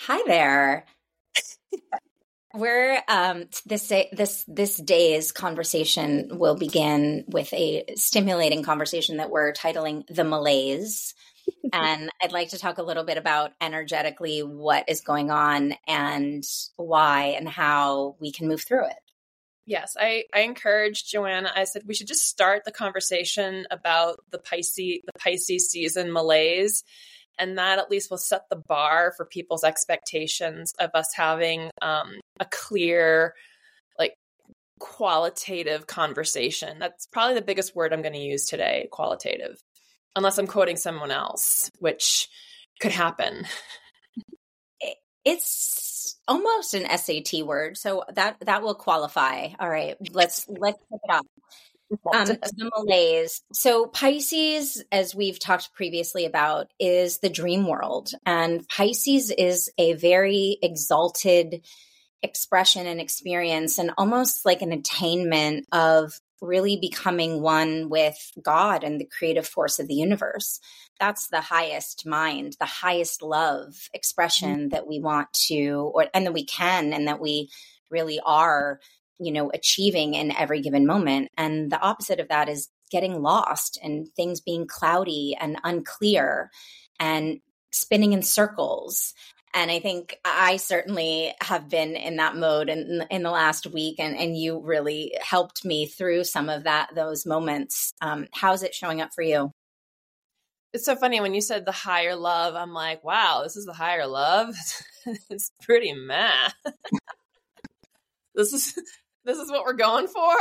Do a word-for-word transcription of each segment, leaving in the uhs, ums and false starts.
Hi there. We're um this this this day's conversation will begin with a stimulating conversation that we're titling The Malaise. And I'd like to talk a little bit about energetically what is going on and why and how we can move through it. Yes, I, I encouraged Joanna. I said we should just start the conversation about the Pisces, the Pisces season malaise. And that at least will set the bar for people's expectations of us having um, a clear, like qualitative conversation. That's probably the biggest word I'm going to use today, qualitative, unless I'm quoting someone else, which could happen. It's almost an S A T word, so that that will qualify. All right, let's let's pick it up. Um, the malaise. So Pisces, as we've talked previously about, is the dream world. And Pisces is a very exalted expression and experience and almost like an attainment of really becoming one with God and the creative force of the universe. That's the highest mind, the highest love expression mm-hmm. that we want to, or and that we can, and that we really are, you know, achieving in every given moment. And the opposite of that is getting lost and things being cloudy and unclear and spinning in circles. And I think I certainly have been in that mode in, in the last week, and, and you really helped me through some of that, those moments. Um, how's it showing up for you? It's so funny when you said the higher love, I'm like, wow, this is the higher love. It's pretty meh. This is This is what we're going for.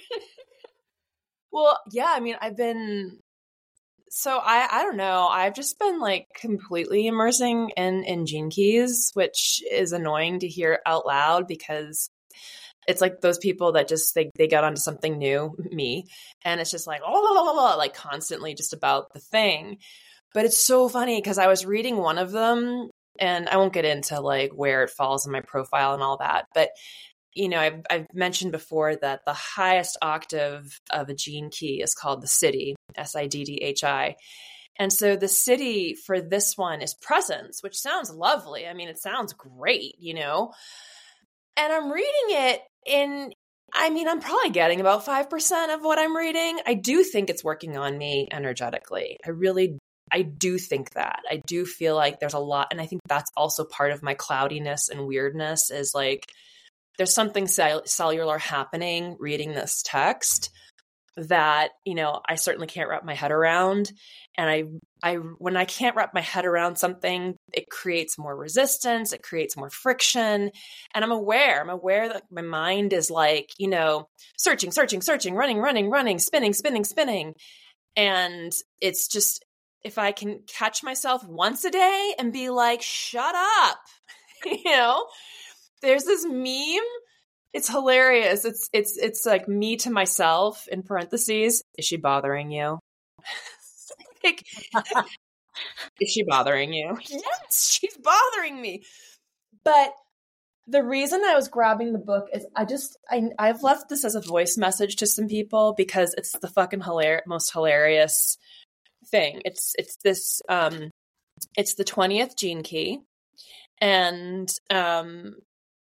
Well, yeah, I mean, I've been, so I, I don't know. I've just been like completely immersing in, in Gene Keys, which is annoying to hear out loud because it's like those people that just, they, they got onto something new, me. And it's just like, oh, la, la, la, la, like constantly just about the thing. But it's so funny because I was reading one of them, and I won't get into like where it falls in my profile and all that, but you know, I've, I've mentioned before that the highest octave of a gene key is called the Siddhi, S I D D H I. And so the Siddhi for this one is presence, which sounds lovely. I mean, it sounds great, you know, and I'm reading it in, I mean, I'm probably getting about five percent of what I'm reading. I do think it's working on me energetically. I really, I do think that. I do feel like there's a lot. And I think that's also part of my cloudiness and weirdness is like, there's something cell- cellular happening reading this text that, you know, I certainly can't wrap my head around. And I, I, when I can't wrap my head around something, it creates more resistance. It creates more friction. And I'm aware, I'm aware that my mind is like, you know, searching, searching, searching, running, running, running, spinning, spinning, spinning. And it's just, if I can catch myself once a day and be like, shut up, you know, there's this meme. It's hilarious. It's it's it's like me to myself in parentheses. Is she bothering you? Like, is she bothering you? Yes, she's bothering me. But the reason I was grabbing the book is I just I I've left this as a voice message to some people because it's the fucking hilar- most hilarious thing. It's it's this um it's the twentieth gene key, and um.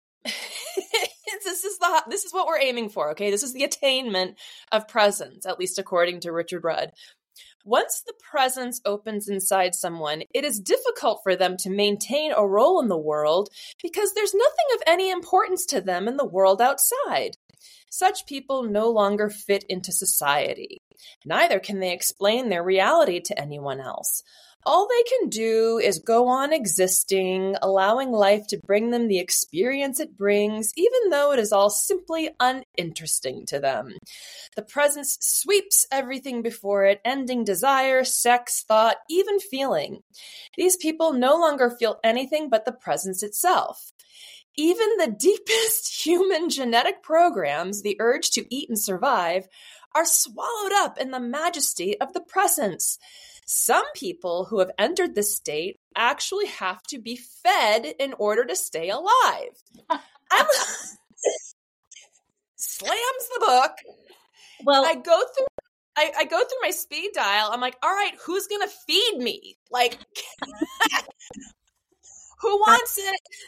this is the this is what we're aiming for, okay? This is the attainment of presence, at least according to Richard Rudd. Once the presence opens inside someone, it is difficult for them to maintain a role in the world because there's nothing of any importance to them in the world outside. Such people no longer fit into society. Neither can they explain their reality to anyone else. All they can do is go on existing, allowing life to bring them the experience it brings, even though it is all simply uninteresting to them. The presence sweeps everything before it, ending desire, sex, thought, even feeling. These people no longer feel anything but the presence itself. Even the deepest human genetic programs, the urge to eat and survive, are swallowed up in the majesty of the presence. Some people who have entered this state actually have to be fed in order to stay alive. I'm slams the book. Well, I go through I, I go through my speed dial. I'm like, all right, who's gonna feed me? Like who wants it?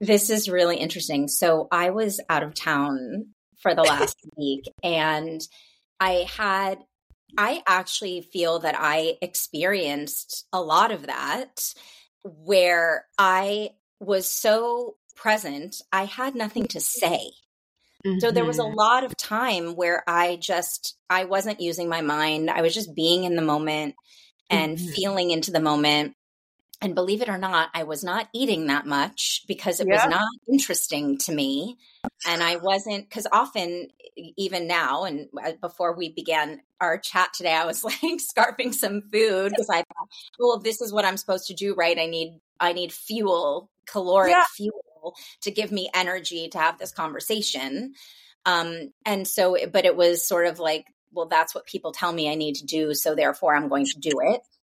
This is really interesting. So I was out of town for the last week, and I had, I actually feel that I experienced a lot of that where I was so present, I had nothing to say. Mm-hmm. So there was a lot of time where I just, I wasn't using my mind. I was just being in the moment and mm-hmm. feeling into the moment. And believe it or not, I was not eating that much because it yeah. was not interesting to me. And I wasn't, because often, even now, and before we began our chat today, I was like scarfing some food because I thought, well, if this is what I'm supposed to do, right? I need, I need fuel, caloric yeah. fuel to give me energy to have this conversation. Um, and so, but it was sort of like, well, that's what people tell me I need to do. So therefore I'm going to do it.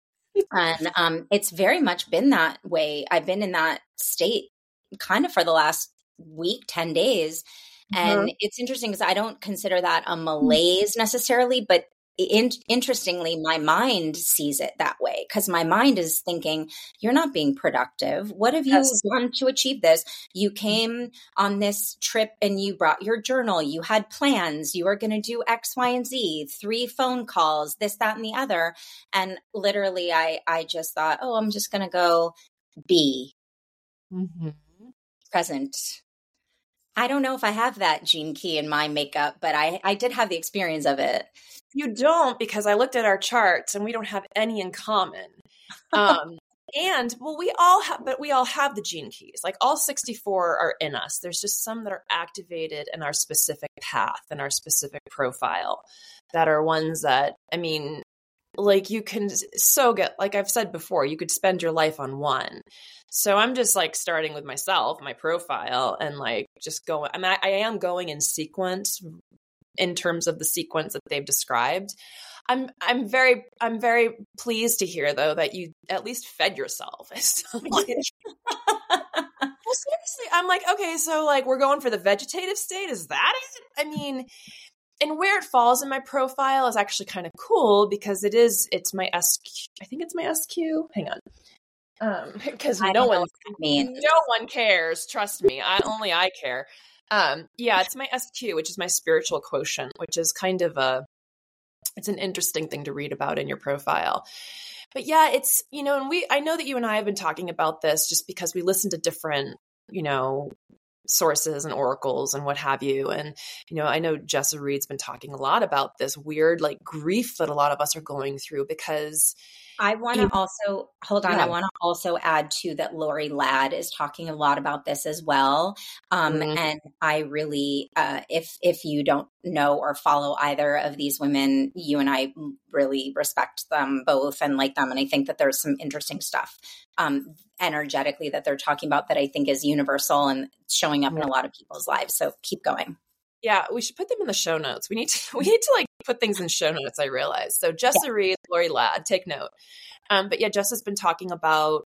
And um, it's very much been that way. I've been in that state kind of for the last week, ten days. And mm-hmm. it's interesting because I don't consider that a malaise necessarily, but in- interestingly, my mind sees it that way because my mind is thinking, you're not being productive. What have you yes. done to achieve this? You came on this trip and you brought your journal. You had plans. You were going to do X, Y, and Z, three phone calls, this, that, and the other. And literally, I, I just thought, oh, I'm just going to go be mm-hmm. present. I don't know if I have that gene key in my makeup, but I, I did have the experience of it. You don't, because I looked at our charts and we don't have any in common. Um, and well, we all have, but we all have the gene keys. Like all sixty-four are in us. There's just some that are activated in our specific path and our specific profile that are ones that, I mean, like you can so get, like I've said before, you could spend your life on one. So I'm just like starting with myself, my profile, and like just going, I mean, I, I am going in sequence in terms of the sequence that they've described. I'm, I'm very, I'm very pleased to hear though, that you at least fed yourself. So, like, well, seriously, I'm like, okay, so like we're going for the vegetative state. Is that it? I mean, and where it falls in my profile is actually kind of cool because it is, it's my S Q. I think it's my S Q. Hang on. Um, because no one, no one cares. Trust me. I only I care. Um, yeah, it's my S Q, which is my spiritual quotient, which is kind of a, it's an interesting thing to read about in your profile. But yeah, it's, you know, and we, I know that you and I have been talking about this just because we listen to different, you know, sources and oracles and what have you. And, you know, I know Jessa Reed's been talking a lot about this weird like grief that a lot of us are going through because I want to also, hold on, yeah. I want to also add too that Lori Ladd is talking a lot about this as well. Um, mm-hmm. And I really, uh, if if you don't know or follow either of these women, you and I really respect them both and like them. And I think that there's some interesting stuff um, energetically that they're talking about that I think is universal and showing up mm-hmm. in a lot of people's lives. So keep going. Yeah, we should put them in the show notes. We need to we need to like put things in show notes, I realize. So Jessa yeah. Reed, Lori Ladd, take note. Um, but yeah, Jessa's been talking about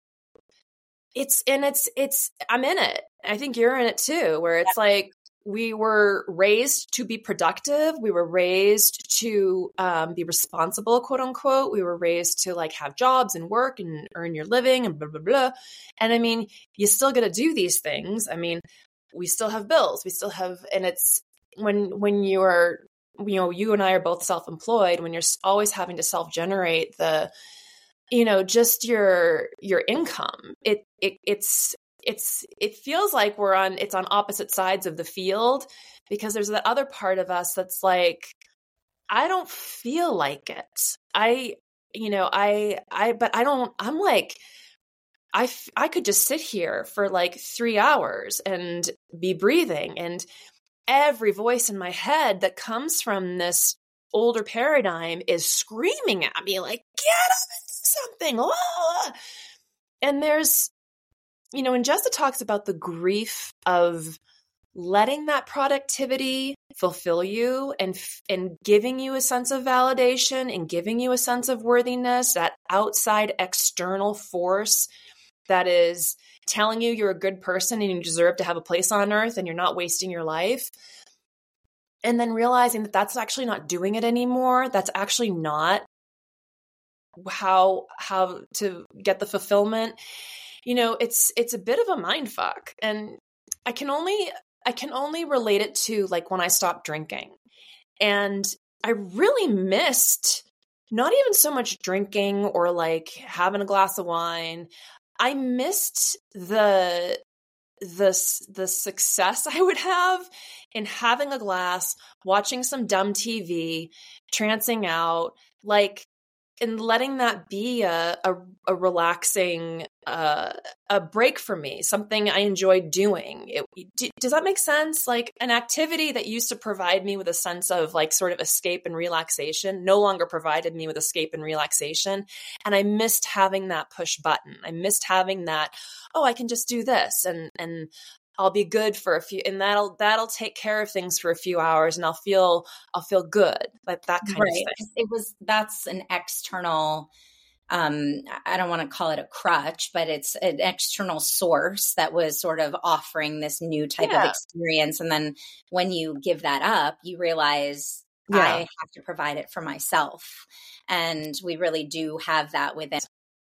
it's and it's it's I'm in it. I think you're in it too, where it's yeah. like we were raised to be productive. We were raised to um, be responsible, quote unquote. We were raised to like have jobs and work and earn your living and blah, blah, blah. And I mean, you still got to do these things. I mean, we still have bills. We still have, and it's, when when you're, you know, you and I are both self-employed, when you're always having to self-generate the, you know, just your your income, it it it's it's it feels like we're on it's on opposite sides of the field because there's that other part of us that's like, I don't feel like it. I, you know, I I but I don't. I'm like, I f- I could just sit here for like three hours and be breathing and. Every voice in my head that comes from this older paradigm is screaming at me like, get up and do something. Ah! And there's, you know, and Jessa talks about the grief of letting that productivity fulfill you and, and giving you a sense of validation and giving you a sense of worthiness, that outside external force that is telling you you're a good person and you deserve to have a place on earth and you're not wasting your life. And then realizing that that's actually not doing it anymore. That's actually not how, how to get the fulfillment. You know, it's, it's a bit of a mind fuck. And I can only, I can only relate it to like when I stopped drinking. And I really missed not even so much drinking or like having a glass of wine. I missed the the the success I would have in having a glass, watching some dumb T V, trancing out, like, and letting that be a a, a relaxing uh, a break for me, something I enjoyed doing. It, do, does that make sense? Like an activity that used to provide me with a sense of like sort of escape and relaxation no longer provided me with escape and relaxation. And I missed having that push button. I missed having that, oh, I can just do this and and I'll be good for a few, and that'll that'll take care of things for a few hours, and I'll feel I'll feel good, like that kind right. of thing. It was that's an external. Um, I don't want to call it a crutch, but it's an external source that was sort of offering this new type Yeah. of experience. And then when you give that up, you realize Yeah. I have to provide it for myself, and we really do have that within.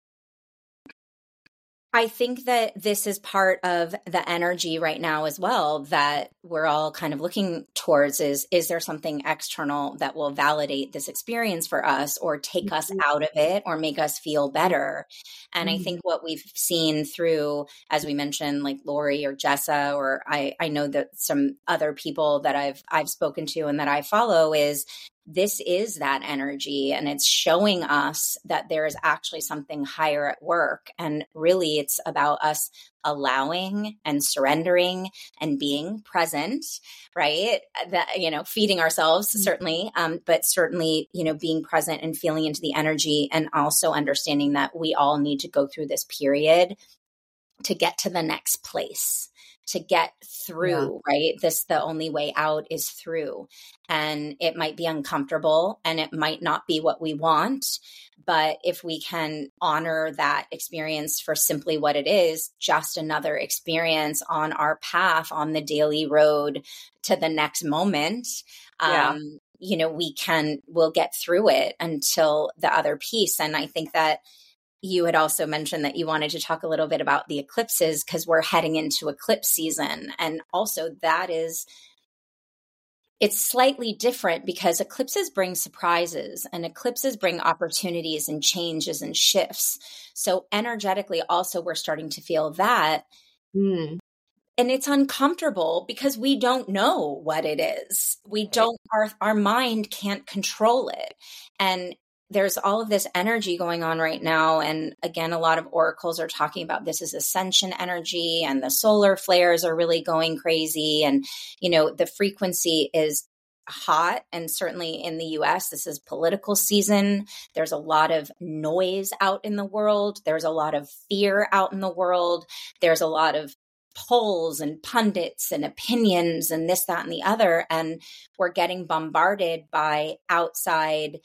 I think that this is part of the energy right now as well that we're all kind of looking towards is, is there something external that will validate this experience for us or take us out of it or make us feel better? And Mm-hmm. I think what we've seen through, as we mentioned, like Lori or Jessa, or I, I know that some other people that I've, I've spoken to and that I follow is this is that energy, and it's showing us that there is actually something higher at work. And really it's about us allowing and surrendering and being present, right? That, you know, feeding ourselves mm-hmm. certainly, um, but certainly, you know, being present and feeling into the energy, and also understanding that we all need to go through this period to get to the next place, to get through, yeah. right? This, the only way out is through. And it might be uncomfortable and it might not be what we want. But if we can honor that experience for simply what it is, just another experience on our path on the daily road to the next moment, yeah. um, you know, we can, we'll get through it until the other piece. And I think that you had also mentioned that you wanted to talk a little bit about the eclipses because we're heading into eclipse season. And also that is, it's slightly different because eclipses bring surprises and eclipses bring opportunities and changes and shifts. So energetically also we're starting to feel that. Mm. And it's uncomfortable because we don't know what it is. We don't, our, our mind can't control it. And there's all of this energy going on right now. And again, a lot of oracles are talking about this as ascension energy, and the solar flares are really going crazy. And, you know, the frequency is hot. And certainly in the U S, this is political season. There's a lot of noise out in the world. There's a lot of fear out in the world. There's a lot of polls and pundits and opinions and this, that, and the other. And we're getting bombarded by outside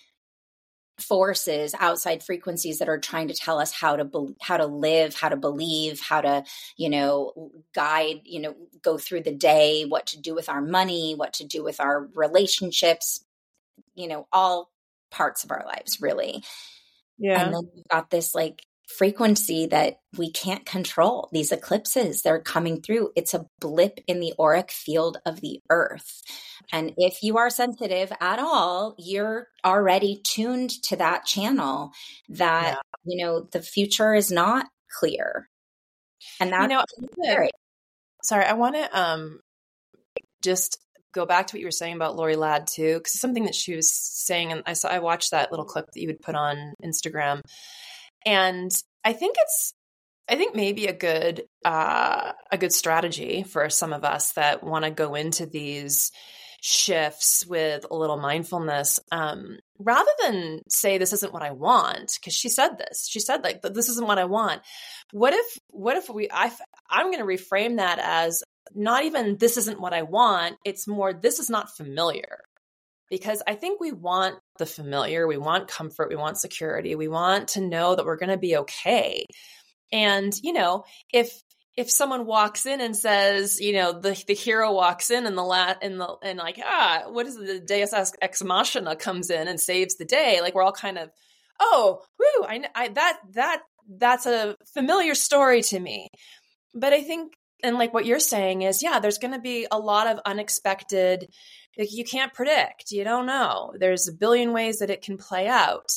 forces, outside frequencies that are trying to tell us how to be- how to live, how to believe, how to, you know, guide, you know, go through the day, what to do with our money, what to do with our relationships, you know, all parts of our lives, really. Yeah. And then we've got this like frequency that we can't control. These eclipses, they're coming through. It's a blip in the auric field of the earth. And if you are sensitive at all, you're already tuned to that channel that, yeah. you know, the future is not clear. And that's you know, scary. Sorry, I want to um, just go back to what you were saying about Lori Ladd too, because it's something that she was saying. And I saw, I watched that little clip that you would put on Instagram. And I think it's, I think maybe a good, uh, a good strategy for some of us that want to go into these shifts with a little mindfulness, um, rather than say, this isn't what I want. Cause she said this, she said like, this isn't what I want. What if, what if we, I, I'm going to reframe that as not even, this isn't what I want. It's more, this is not familiar. Because I think we want the familiar, we want comfort, we want security, we want to know that we're going to be okay. And, you know, if if someone walks in and says, you know, the the hero walks in and the lat and the and like, ah, what is it, the Deus Ex Machina comes in and saves the day, like we're all kind of, oh, whoo, I, I that that that's a familiar story to me. But I think and like what you're saying is, yeah, there's going to be a lot of unexpected, like you can't predict, you don't know. There's a billion ways that it can play out.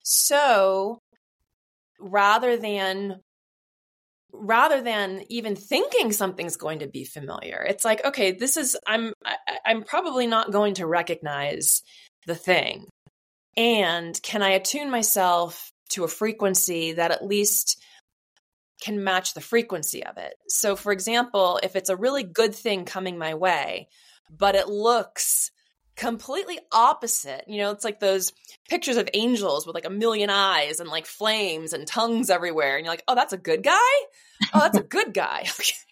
So rather than rather than even thinking something's going to be familiar, it's like, okay, this is, I'm, I, I'm probably not going to recognize the thing. And can I attune myself to a frequency that at least can match the frequency of it? So for example, if it's a really good thing coming my way, but it looks completely opposite, you know, it's like those pictures of angels with like a million eyes and like flames and tongues everywhere. And you're like, oh, that's a good guy? Oh, that's a good guy.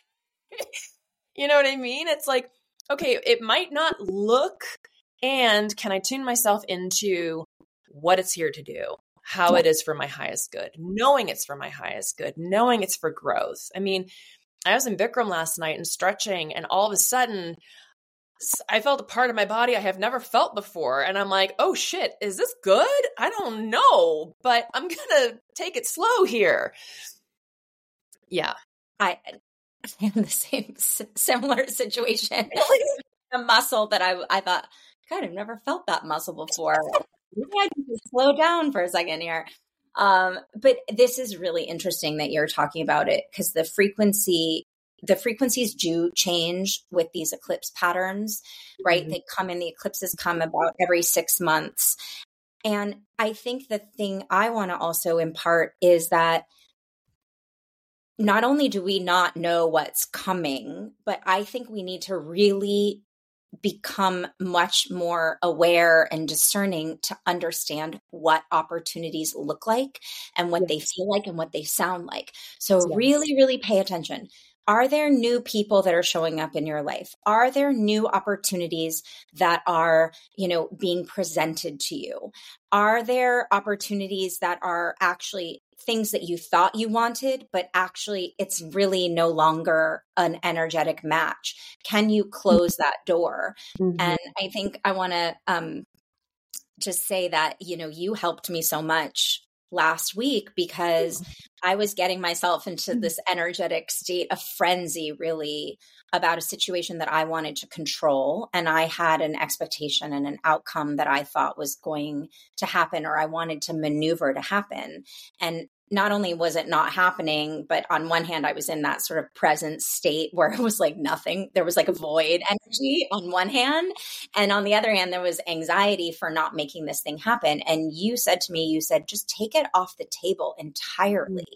You know what I mean? It's like, okay, it might not look, and can I tune myself into what it's here to do, how it is for my highest good, knowing it's for my highest good, knowing it's for growth. I mean, I was in Bikram last night and stretching, and all of a sudden I felt a part of my body I have never felt before. And I'm like, oh shit, is this good? I don't know, but I'm going to take it slow here. Yeah. I am the same similar situation. A muscle that I, I thought, God, I've never felt that muscle before. Maybe I can just slow down for a second here. Um, but this is really interesting that you're talking about it, because the frequency, the frequencies do change with these eclipse patterns, right? Mm-hmm. They come in, the eclipses come about every six months. And I think the thing I want to also impart is that not only do we not know what's coming, but I think we need to really become much more aware and discerning to understand what opportunities look like and what yes. they feel like and what they sound like. So yes. really, really pay attention. Are there new people that are showing up in your life? Are there new opportunities that are, you know, being presented to you? Are there opportunities that are actually things that you thought you wanted, but actually it's really no longer an energetic match? Can you close that door? Mm-hmm. And I think I want to um, just say that, you know, you helped me so much last week, because I was getting myself into this energetic state of frenzy, really, about a situation that I wanted to control. And I had an expectation and an outcome that I thought was going to happen, or I wanted to maneuver to happen. And not only was it not happening, but on one hand, I was in that sort of present state where it was like nothing. There was like a void energy on one hand. And on the other hand, there was anxiety for not making this thing happen. And you said to me, you said, just take it off the table entirely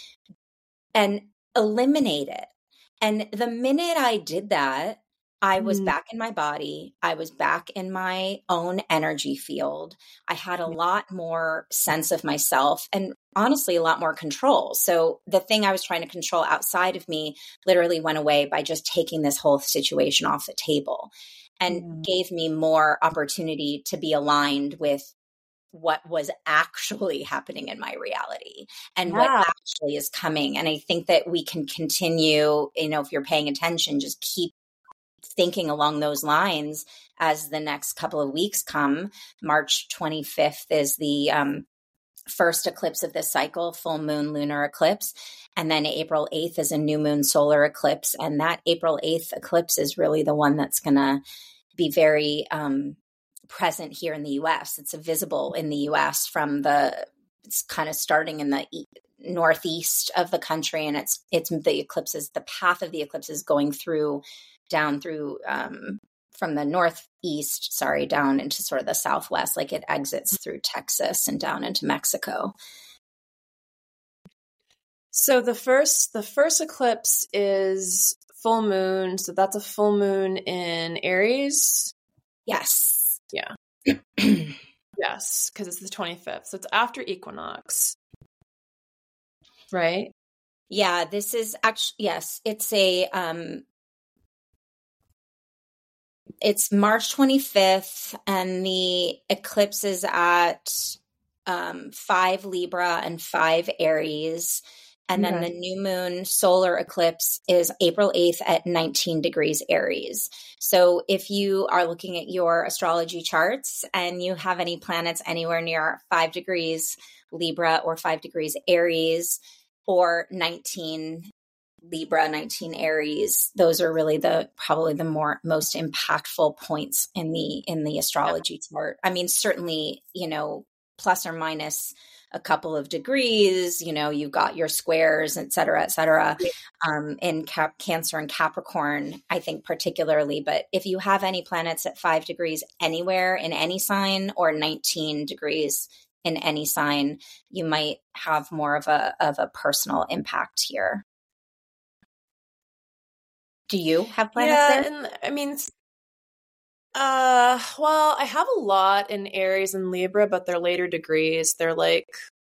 and eliminate it. And the minute I did that, I was mm. back in my body. I was back in my own energy field. I had a lot more sense of myself and honestly a lot more control. So the thing I was trying to control outside of me literally went away by just taking this whole situation off the table, and mm. gave me more opportunity to be aligned with what was actually happening in my reality and yeah. what actually is coming. And I think that we can continue, you know, if you're paying attention, just keep thinking along those lines as the next couple of weeks come. March twenty-fifth is the um, first eclipse of this cycle, full moon lunar eclipse. And then April eighth is a new moon solar eclipse. And that April eighth eclipse is really the one that's going to be very um, present here in the U S. It's visible in the U S from the, it's kind of starting in the e- northeast of the country. And it's, it's the eclipses, the path of the eclipse is going through down through um, from the northeast, sorry, down into sort of the southwest, like it exits through Texas and down into Mexico. So the first, the first eclipse is full moon. So that's a full moon in Aries. Yes. Yeah. Yes. Cause it's the twenty-fifth. So it's after equinox. Right. Yeah. This is actually, yes, it's a, um, it's March twenty-fifth, and the eclipse is at um, five Libra and five Aries. And then okay. the new moon solar eclipse is April eighth at nineteen degrees Aries. So if you are looking at your astrology charts and you have any planets anywhere near five degrees Libra or five degrees Aries or nineteen Libra, nineteen Aries. Those are really the probably the more most impactful points in the in the astrology chart. I mean, certainly, you know, plus or minus a couple of degrees, you know, you've got your squares, et cetera, et cetera, um, in Cap- Cancer and Capricorn, I think particularly. But if you have any planets at five degrees anywhere in any sign or nineteen degrees in any sign, you might have more of a of a personal impact here. Do you have planets yeah, there? and I mean, uh, well, I have a lot in Aries and Libra, but they're later degrees. They're like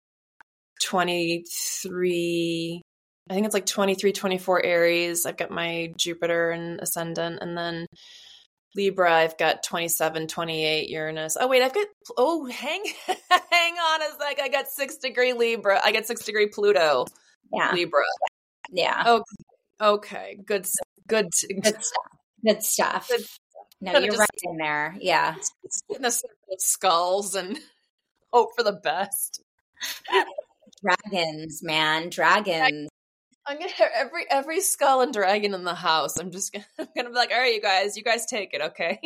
twenty-three, I think it's like twenty-three, twenty-four Aries. I've got my Jupiter and ascendant, and then Libra, I've got twenty-seven, twenty-eight Uranus. Oh, wait, I've got, oh, hang, hang on a sec. I got six degree Libra. I got six degree Pluto. Yeah. Libra. Yeah. Okay. Okay. Good. Good. Good stuff. Good stuff. Good. No, you're just, right in there. Yeah. In the circle of skulls and hope for the best. Dragons, man. Dragons. I'm gonna have every every skull and dragon in the house. I'm just gonna, I'm gonna be like, all right, you guys, you guys take it, okay?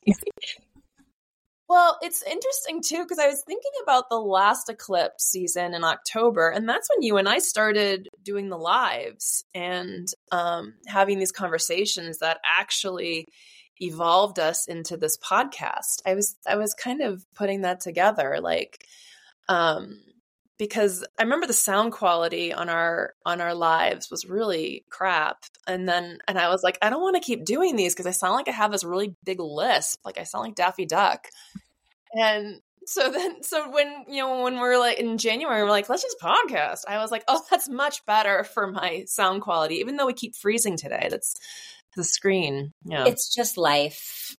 Well, it's interesting too, because I was thinking about the last eclipse season in October, and that's when you and I started doing the lives and um, having these conversations that actually evolved us into this podcast. I was I was kind of putting that together, like, um, because I remember the sound quality on our on our lives was really crap, and then and I was like, I don't want to keep doing these because I sound like I have this really big lisp, like I sound like Daffy Duck. And so then, so when, you know, when we're like in January, we're like, let's just podcast. I was like, oh, that's much better for my sound quality, even though we keep freezing today. That's the screen. Yeah. It's just life.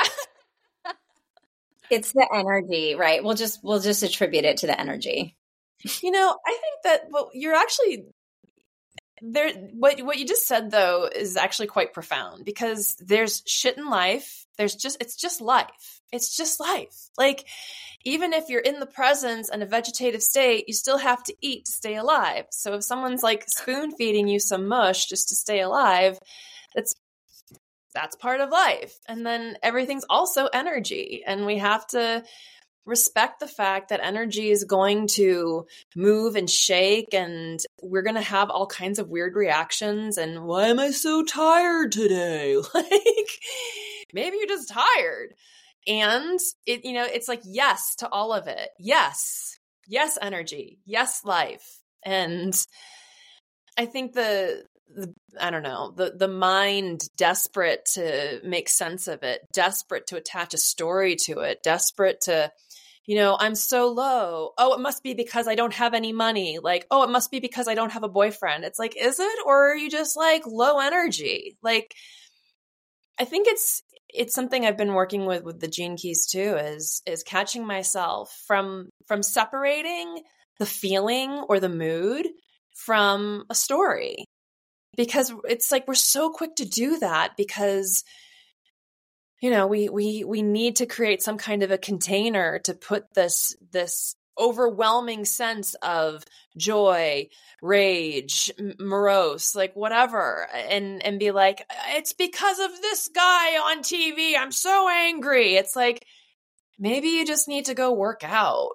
It's the energy, right? We'll just, we'll just attribute it to the energy. You know, I think that well, you're actually there. What, what you just said though, is actually quite profound, because there's shit in life. There's just, it's just life. It's just life. Like, even if you're in the presence and a vegetative state, you still have to eat to stay alive. So if someone's like spoon feeding you some mush just to stay alive, that's, that's part of life. And then everything's also energy. And we have to respect the fact that energy is going to move and shake, and we're going to have all kinds of weird reactions. And why am I so tired today? Like, maybe you're just tired. And it, you know, it's like, yes to all of it. Yes. Yes, energy. Yes, life. And I think the, the I don't know, the, the mind desperate to make sense of it, desperate to attach a story to it, desperate to, you know, I'm so low. Oh, it must be because I don't have any money. Like, oh, it must be because I don't have a boyfriend. It's like, is it? Or are you just like low energy? Like, I think it's, it's something I've been working with with the Gene Keys too, is, is catching myself from, from separating the feeling or the mood from a story. Because it's like, we're so quick to do that because, you know, we, we, we need to create some kind of a container to put this, this overwhelming sense of joy, rage, morose, like whatever, and, and be like, it's because of this guy on T V. I'm so angry. It's like, maybe you just need to go work out.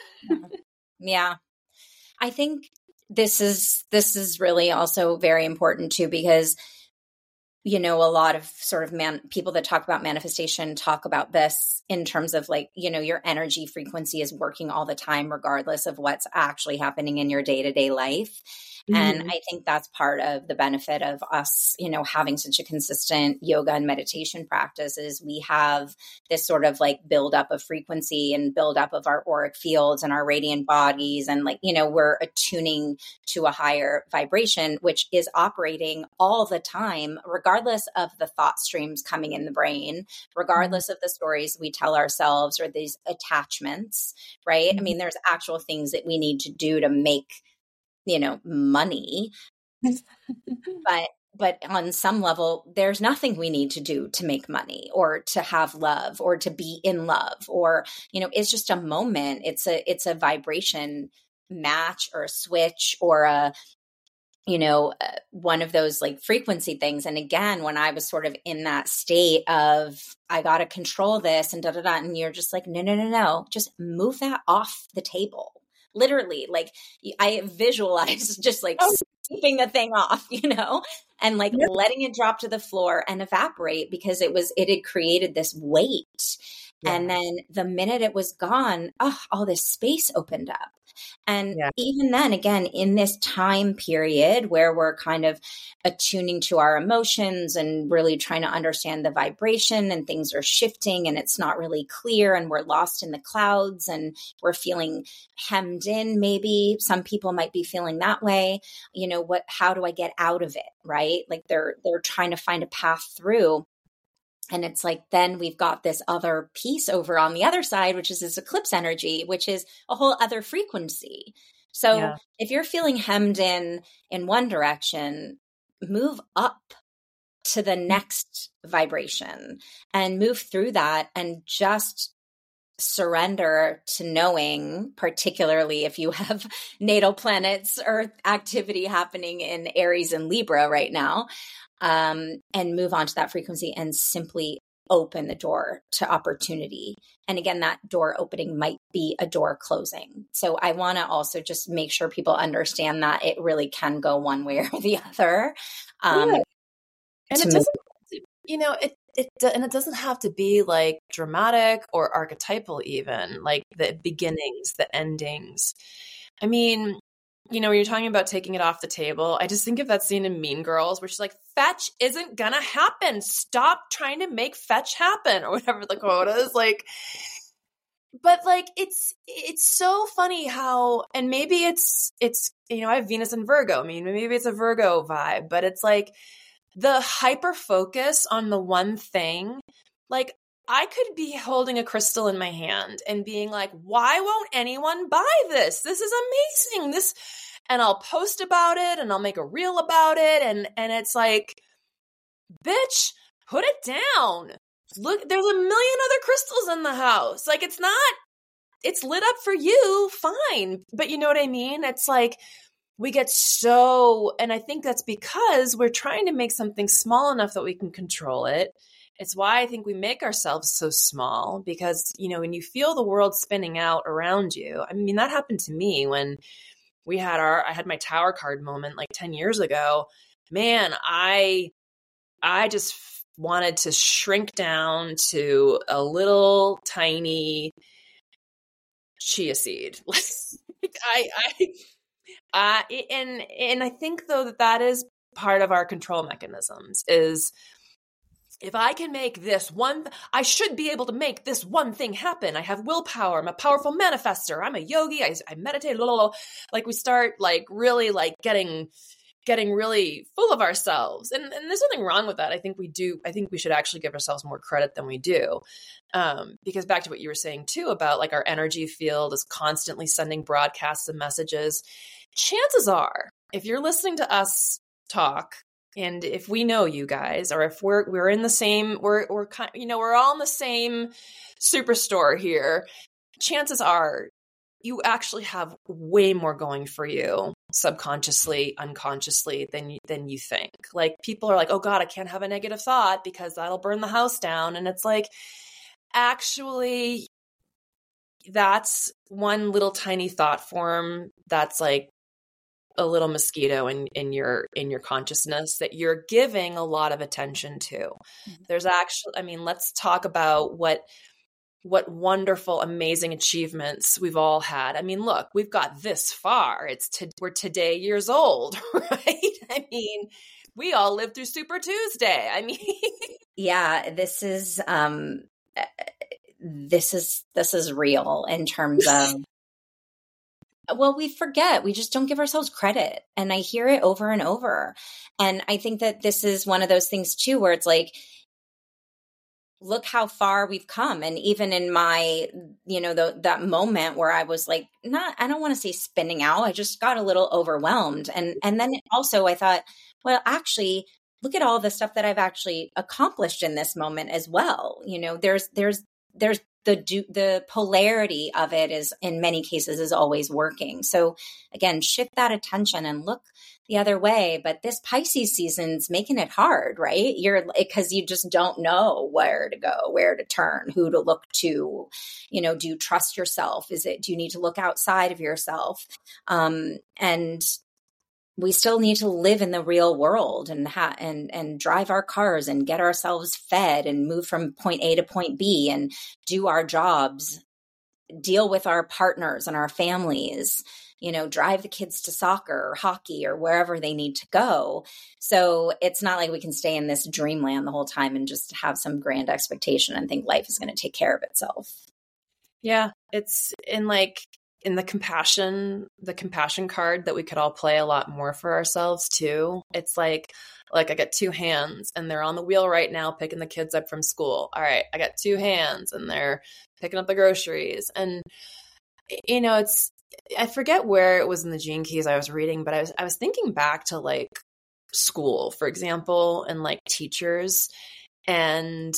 Yeah. I think this is, this is really also very important too, because you know, a lot of sort of man people that talk about manifestation talk about this in terms of like, you know, your energy frequency is working all the time, regardless of what's actually happening in your day-to-day life. Mm-hmm. And I think that's part of the benefit of us, you know, having such a consistent yoga and meditation practice is we have this sort of like buildup of frequency and buildup of our auric fields and our radiant bodies. And like, you know, we're attuning to a higher vibration, which is operating all the time, regardless of the thought streams coming in the brain, regardless mm-hmm. of the stories we tell ourselves or these attachments, right? Mm-hmm. I mean, there's actual things that we need to do to make you know, money, but, but on some level, there's nothing we need to do to make money or to have love or to be in love, or, you know, it's just a moment. It's a, it's a vibration match or a switch or a, you know, uh, one of those like frequency things. And again, when I was sort of in that state of, I got to control this and da da da, and you're just like, no, no, no, no, just move that off the table. Literally, like I visualized just like Oh. sweeping the thing off, you know, and like Yeah. letting it drop to the floor and evaporate, because it was, it had created this weight. Yeah. And then the minute it was gone, oh, all this space opened up. And Yeah. even then, again, in this time period where we're kind of attuning to our emotions and really trying to understand the vibration, and things are shifting and it's not really clear and we're lost in the clouds and we're feeling hemmed in, maybe some people might be feeling that way. You know, what, how do I get out of it? Right? Like they're, they're trying to find a path through. And it's like, then we've got this other piece over on the other side, which is this eclipse energy, which is a whole other frequency. So Yeah. if you're feeling hemmed in in one direction, move up to the next vibration and move through that, and just surrender to knowing, particularly if you have natal planets or activity happening in Aries and Libra right now, um, and move on to that frequency and simply open the door to opportunity. And again, that door opening might be a door closing. So I want to also just make sure people understand that it really can go one way or the other. Um, Yeah. And it move- doesn't, you know, it, it, and it doesn't have to be like dramatic or archetypal, even like the beginnings, the endings. I mean, you know, when you're talking about taking it off the table, I just think of that scene in Mean Girls where she's like, fetch isn't gonna happen. Stop trying to make fetch happen, or whatever the quote is. Like, but like, it's, it's so funny how, and maybe it's, it's, you know, I have Venus and Virgo. I mean, maybe it's a Virgo vibe, but it's like the hyper focus on the one thing. Like, I could be holding a crystal in my hand and being like, why won't anyone buy this? This is amazing. This, and I'll post about it and I'll make a reel about it. And, and it's like, bitch, put it down. Look, there's a million other crystals in the house. Like, it's not, it's lit up for you. Fine. But you know what I mean? It's like, we get so, and I think that's because we're trying to make something small enough that we can control it. It's why I think we make ourselves so small, because, you know, when you feel the world spinning out around you, I mean, that happened to me when we had our, I had my tower card moment like ten years ago. Man, I, I just wanted to shrink down to a little tiny chia seed. I, I, uh, and, and I think though that that is part of our control mechanisms is, if I can make this one, I should be able to make this one thing happen. I have willpower. I'm a powerful manifester. I'm a yogi. I, I meditate. Blah, blah, blah. Like we start like really like getting, getting really full of ourselves. And, and there's nothing wrong with that. I think we do. I think we should actually give ourselves more credit than we do. Um, because back to what you were saying too, about like our energy field is constantly sending broadcasts and messages. Chances are, if you're listening to us talk, and if we know you guys, or if we're we're in the same, we're we're kind, you know, we're all in the same superstore here, chances are you actually have way more going for you subconsciously, unconsciously than you, than you think. Like people are like, oh God, I can't have a negative thought because that'll burn the house down. And it's like, actually, that's one little tiny thought form that's like a little mosquito in, in your, in your consciousness that you're giving a lot of attention to. Mm-hmm. There's actually, I mean, let's talk about what, what wonderful, amazing achievements we've all had. I mean, look, we've got this far. It's to, we're today years old, right? I mean, we all lived through Super Tuesday. I mean, yeah, this is, um, this is, this is real in terms of, well, we forget. We just don't give ourselves credit. And I hear it over and over. And I think that this is one of those things too, where it's like, look how far we've come. And even in my, you know, the, that moment where I was like, not, I don't want to say spinning out. I just got a little overwhelmed. And, and then also I thought, well, actually, look at all the stuff that I've actually accomplished in this moment as well. You know, there's, there's, there's, the the polarity of it is in many cases is always working. So again, shift that attention and look the other way. But this Pisces season's making it hard, right? You're because you just don't know where to go, where to turn, who to look to. You know, do you trust yourself? Is it, do you need to look outside of yourself? Um, and we still need to live in the real world and ha- and and drive our cars and get ourselves fed and move from point A to point B and do our jobs, deal with our partners and our families, you know, drive the kids to soccer or hockey or wherever they need to go. So it's not like we can stay in this dreamland the whole time and just have some grand expectation and think life is going to take care of itself. Yeah, it's in like in the compassion, the compassion card that we could all play a lot more for ourselves too. It's like, like I got two hands and they're on the wheel right now, picking the kids up from school. All right, I got two hands and they're picking up the groceries. And, you know, it's, I forget where it was in the Gene Keys I was reading, but I was, I was thinking back to like school, for example, and like teachers and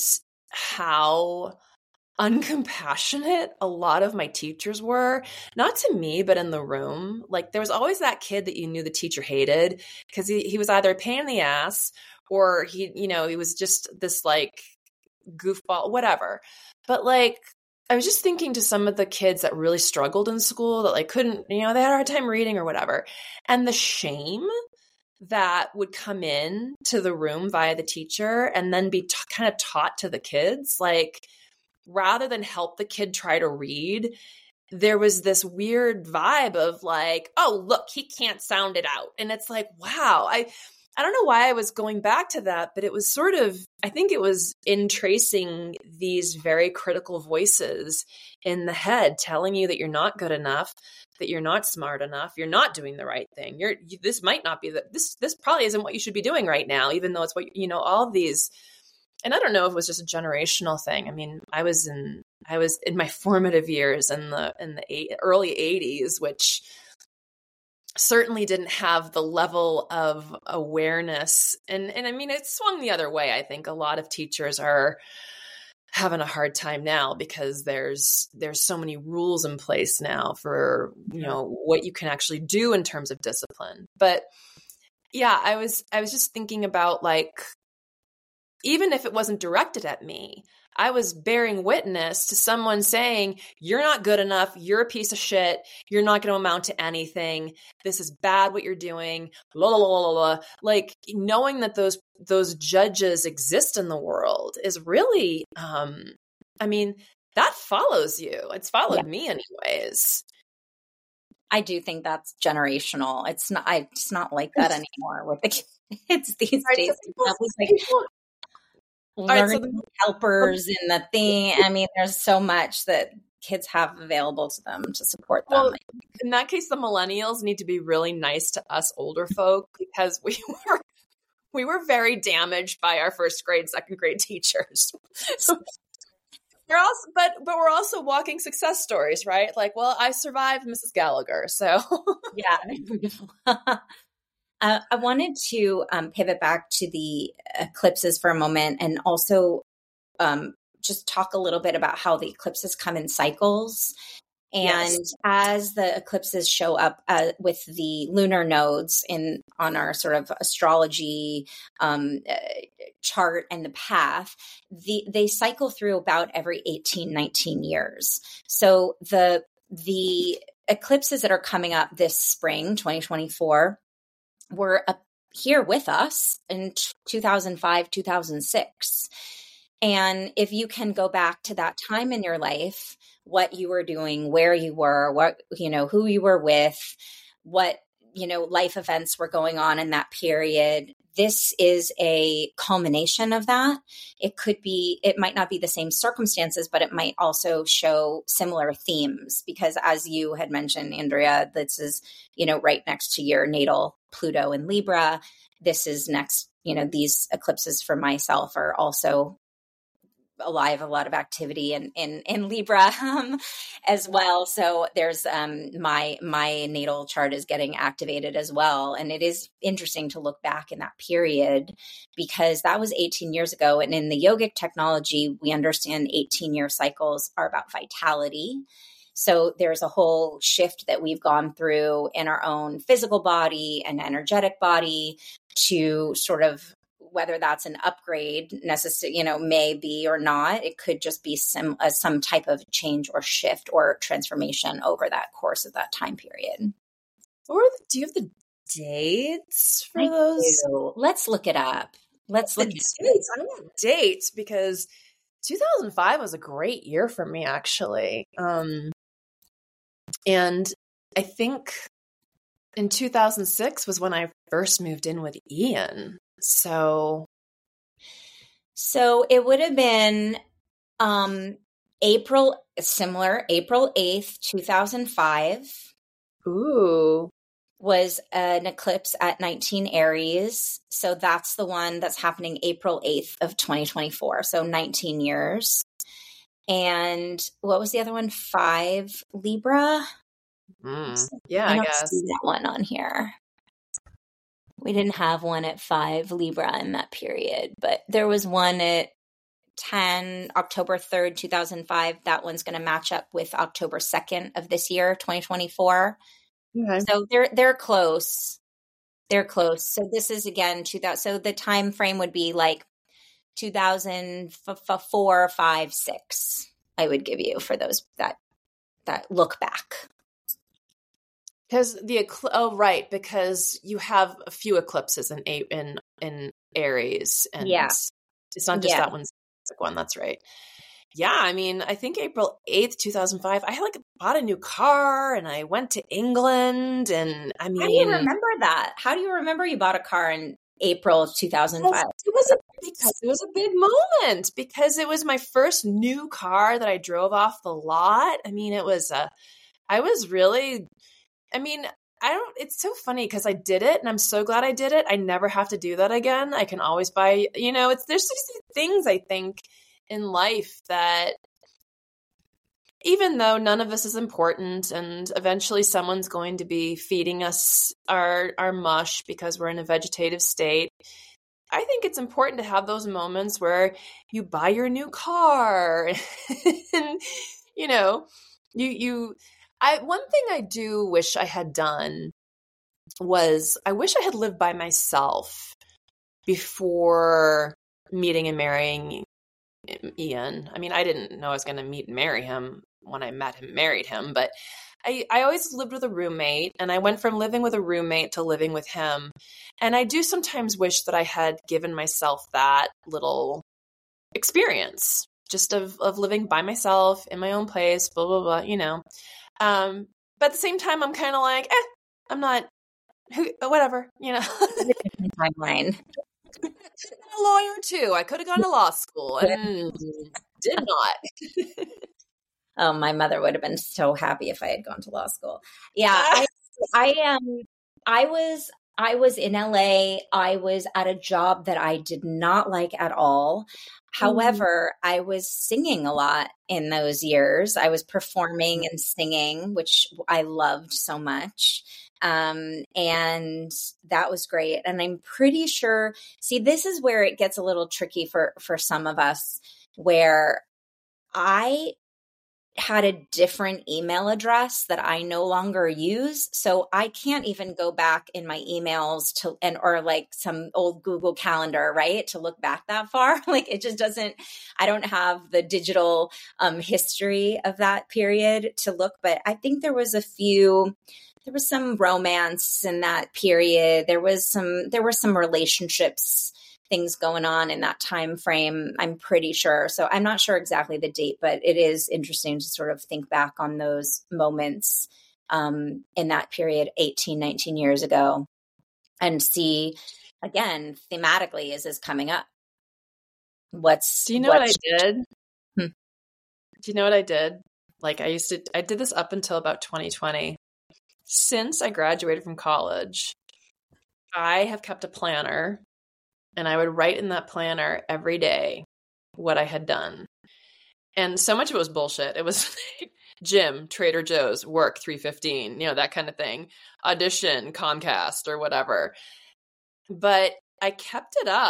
how uncompassionate a lot of my teachers were, not to me, but in the room. Like there was always that kid that you knew the teacher hated because he, he was either a pain in the ass or he, you know, he was just this like goofball, whatever. But like, I was just thinking to some of the kids that really struggled in school that like couldn't, you know, they had a hard time reading or whatever. And the shame that would come in to the room via the teacher and then be t- kind of taught to the kids, like, rather than help the kid try to read, there was this weird vibe of like, oh, look, he can't sound it out. And it's like, wow, I, I don't know why I was going back to that, but it was sort of, I think it was in tracing these very critical voices in the head telling you that you're not good enough, that you're not smart enough, you're not doing the right thing. You're, you, this might not be that this, this probably isn't what you should be doing right now, even though it's what, you know, all of these. And I don't know if it was just a generational thing. I mean, I was in I was in my formative years in the in the eight, early eighties, which certainly didn't have the level of awareness. And and I mean, it swung the other way. I think a lot of teachers are having a hard time now because there's there's so many rules in place now for, you know, what you can actually do in terms of discipline. But yeah, I was I was just thinking about like, even if it wasn't directed at me, I was bearing witness to someone saying, you're not good enough. You're a piece of shit. You're not going to amount to anything. This is bad what you're doing. La, la, la, la, la. Like knowing that those, those judges exist in the world is really, um, I mean, that follows you. It's followed yeah. me anyways. I do think that's generational. It's not, I, it's not like that anymore with the kids these right, days. So people, like, people, learning right, so the, helpers in the thing. I mean, there's so much that kids have available to them to support them. Well, in that case, the millennials need to be really nice to us older folk because we were we were very damaged by our first grade, second grade teachers. We're also, but but we're also walking success stories, right? Like, well, I survived Missus Gallagher, so yeah. Uh, I wanted to um, pivot back to the eclipses for a moment and also um, just talk a little bit about how the eclipses come in cycles. And yes. as the eclipses show up uh, with the lunar nodes in on our sort of astrology um, uh, chart and the path, the, they cycle through about every eighteen, nineteen years. So the the eclipses that are coming up this spring, twenty twenty-four, were up here with us in two thousand five, two thousand six. And if you can go back to that time in your life, what you were doing, where you were, what, you know, who you were with, what, you know, life events were going on in that period, this is a culmination of that. It could be, it might not be the same circumstances, but it might also show similar themes because as you had mentioned, Andrea, this is, you know, right next to your natal Pluto in Libra. This is next, you know, these eclipses for myself are also alive, a lot of activity in, in, in Libra um, as well. So there's um, my, my natal chart is getting activated as well. And it is interesting to look back in that period because that was eighteen years ago. And in the yogic technology, we understand eighteen year cycles are about vitality. So there's a whole shift that we've gone through in our own physical body and energetic body to sort of, whether that's an upgrade necessary, you know, may be or not, it could just be some, uh, some type of change or shift or transformation over that course of that time period. Or do you have the dates for I those? do. Let's look it up. Let's The look at dates. I want dates because two thousand five was a great year for me, actually. Um, and I think in two thousand six was when I first moved in with Ian. So, So it would have been um, April, similar, April eighth, two thousand five. ooh, Was an eclipse at nineteen Aries. So that's the one that's happening April eighth of twenty twenty-four. So nineteen years. And what was the other one? Five Libra? mm, yeah, I I don't guess. see that one on here. We didn't have one at five Libra in that period, but there was one at ten, October third, two thousand five. That one's going to match up with October second of this year, twenty twenty-four. Okay. So they're they're close. They're close. So this is again two thousand. So the time frame would be like two thousand four, five, six. I would give you for those that that look back. Because the ecl- oh right, because you have a few eclipses in a- in in Aries, and Yeah. it's not just Yeah. that one specific one. That's right. Yeah, I mean, I think April eighth, two thousand five. I had like bought a new car, and I went to England, and I mean, How do you remember that? How do you remember you bought a car in April of two thousand five? It was a because it was a big moment because it was my first new car that I drove off the lot. I mean, it was a. I was really. I mean, I don't. It's so funny because I did it, and I'm so glad I did it. I never have to do that again. I can always buy. You know, it's there's these things I think in life that even though none of this is important and eventually someone's going to be feeding us our our mush because we're in a vegetative state, I think it's important to have those moments where you buy your new car and you know you you I one thing I do wish I had done was I wish I had lived by myself before meeting and marrying Ian. I mean, I didn't know I was going to meet and marry him when I met him, married him, but I, I always lived with a roommate, and I went from living with a roommate to living with him. And I do sometimes wish that I had given myself that little experience just of, of living by myself in my own place, blah, blah, blah, you know. Um, but at the same time, I'm kind of like, eh, I'm not, who, whatever, you know. Timeline. A lawyer too. I could have gone to law school and did not. Oh, my mother would have been so happy if I had gone to law school. Yeah, I, I am. Um, I was. I was in L A. I was at a job that I did not like at all. However, mm. I was singing a lot in those years. I was performing and singing, which I loved so much. Um, and that was great. And I'm pretty sure, see, this is where it gets a little tricky for, for some of us, where I had a different email address that I no longer use. So I can't even go back in my emails to, and, or like some old Google Calendar, right, to look back that far. Like it just doesn't, I don't have the digital um, history of that period to look, but I think there was a few, there was some romance in that period. There was some, there were some relationships, things going on in that time frame, I'm pretty sure. So I'm not sure exactly the date, but it is interesting to sort of think back on those moments um, in that period, eighteen, nineteen years ago, and see, again, thematically, is this coming up? What's Do you know what's, what I did? Hmm. Do you know what I did? Like I used to, I did this up until about twenty twenty. Since I graduated from college, I have kept a planner. And I would write in that planner every day what I had done. And so much of it was bullshit. It was like gym, Trader Joe's, work three fifteen, you know, that kind of thing. Audition, Comcast or whatever. But I kept it up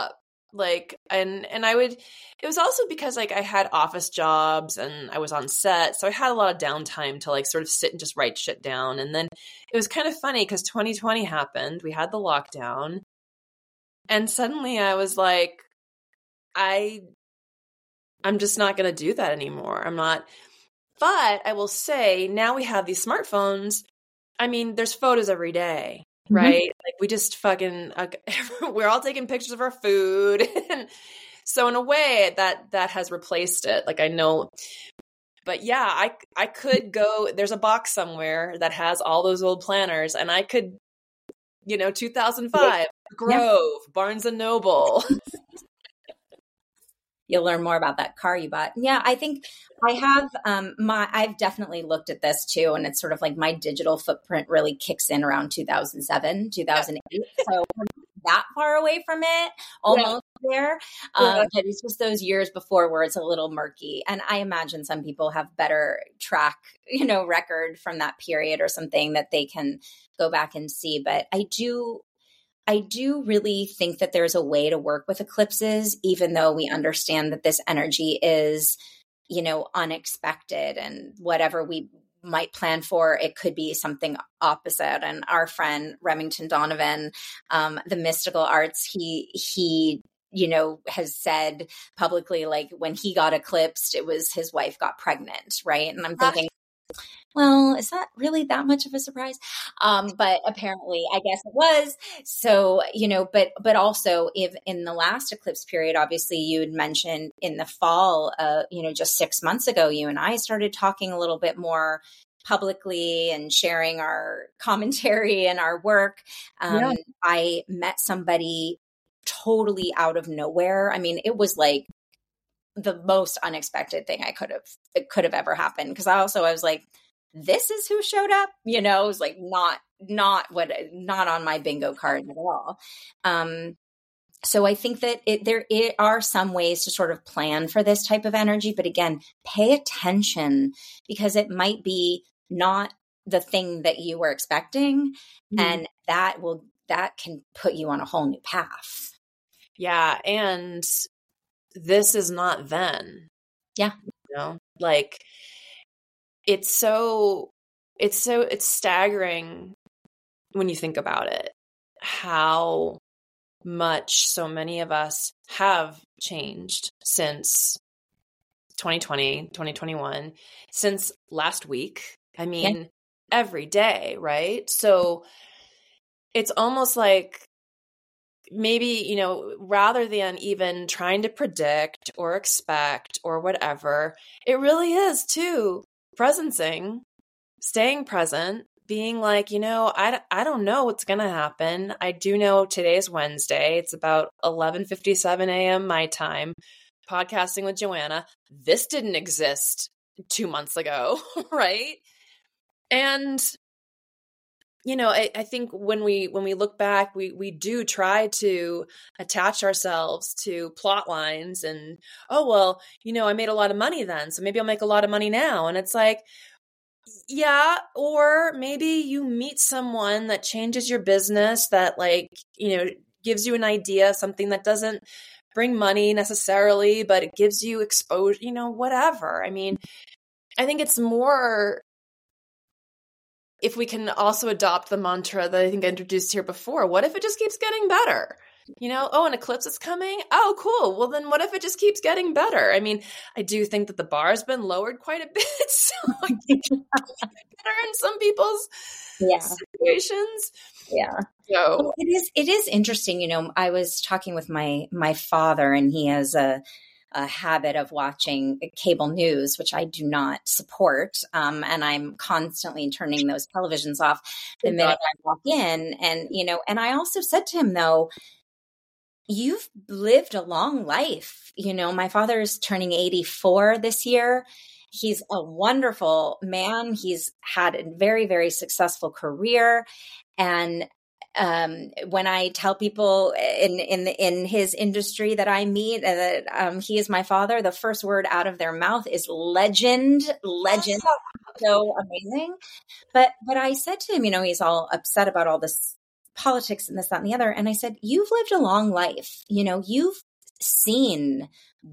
Like, and, and I would, it was also because like I had office jobs and I was on set. So I had a lot of downtime to like sort of sit and just write shit down. And then it was kind of funny because twenty twenty happened. We had the lockdown. And suddenly I was like, I, I'm just not going to do that anymore. I'm not, but I will say now we have these smartphones. I mean, there's photos every day. Right? Mm-hmm. Like we just fucking, uh, we're all taking pictures of our food. And so in a way that, that has replaced it. Like I know, but yeah, I, I could go, there's a box somewhere that has all those old planners and I could, you know, two thousand five, Grove, yeah. Barnes and Noble. You'll learn more about that car you bought. Yeah, I think I have um my I've definitely looked at this too, and it's sort of like my digital footprint really kicks in around two thousand seven, two thousand eight. So we're not that far away from it, almost yeah. there. Um, yeah. But it's just those years before where it's a little murky. And I imagine some people have better track, you know, record from that period or something that they can go back and see. But I do I do really think that there's a way to work with eclipses, even though we understand that this energy is, you know, unexpected and whatever we might plan for, it could be something opposite. And our friend Remington Donovan, um, the mystical arts, he, he, you know, has said publicly, like when he got eclipsed, it was his wife got pregnant. Right. And I'm thinking, well, is that really that much of a surprise? Um, but apparently, I guess it was. So, you know, but but also if in the last eclipse period, obviously you had mentioned in the fall, uh, you know, just six months ago, you and I started talking a little bit more publicly and sharing our commentary and our work. Um, yeah. I met somebody totally out of nowhere. I mean, it was like the most unexpected thing I could have, it could have ever happened. Cause I also, I was like, this is who showed up, you know, it was like not, not what, not on my bingo card at all. Um, so I think that it, there it are some ways to sort of plan for this type of energy, but again, pay attention because it might be not the thing that you were expecting. Mm-hmm. And that will, that can put you on a whole new path. Yeah. And this is not then. Yeah. You know, like it's so, it's so, it's staggering when you think about it, how much so many of us have changed since twenty twenty, twenty twenty-one, since last week. I mean, yeah. every day, right? So it's almost like, maybe, you know, rather than even trying to predict or expect or whatever, it really is too presencing, staying present, being like, you know, I, I don't know what's going to happen. I do know today's Wednesday. It's about eleven fifty-seven a.m. my time, podcasting with Joanna. This didn't exist two months ago, right? And you know, I, I think when we when we look back, we we do try to attach ourselves to plot lines and, oh, well, you know, I made a lot of money then, so maybe I'll make a lot of money now. And it's like, yeah, or maybe you meet someone that changes your business, that like, you know, gives you an idea, something that doesn't bring money necessarily, but it gives you exposure, you know, whatever. I mean, I think it's more, if we can also adopt the mantra that I think I introduced here before, what if it just keeps getting better? You know, oh, an eclipse is coming. Oh, cool. Well, then what if it just keeps getting better? I mean, I do think that the bar has been lowered quite a bit. So it can get better in some people's yeah. situations. Yeah. So well, it is, it is interesting. You know, I was talking with my, my father, and he has a, a habit of watching cable news, which I do not support. Um, and I'm constantly turning those televisions off the minute I walk in. And, you know, and I also said to him, though, you've lived a long life. You know, my father is turning eighty-four this year. He's a wonderful man. He's had a very, very successful career. And Um, when I tell people in, in, in his industry that I meet uh, that um, he is my father, the first word out of their mouth is legend, legend. So amazing. But, but I said to him, you know, he's all upset about all this politics and this, that, and the other. And I said, you've lived a long life. You know, you've seen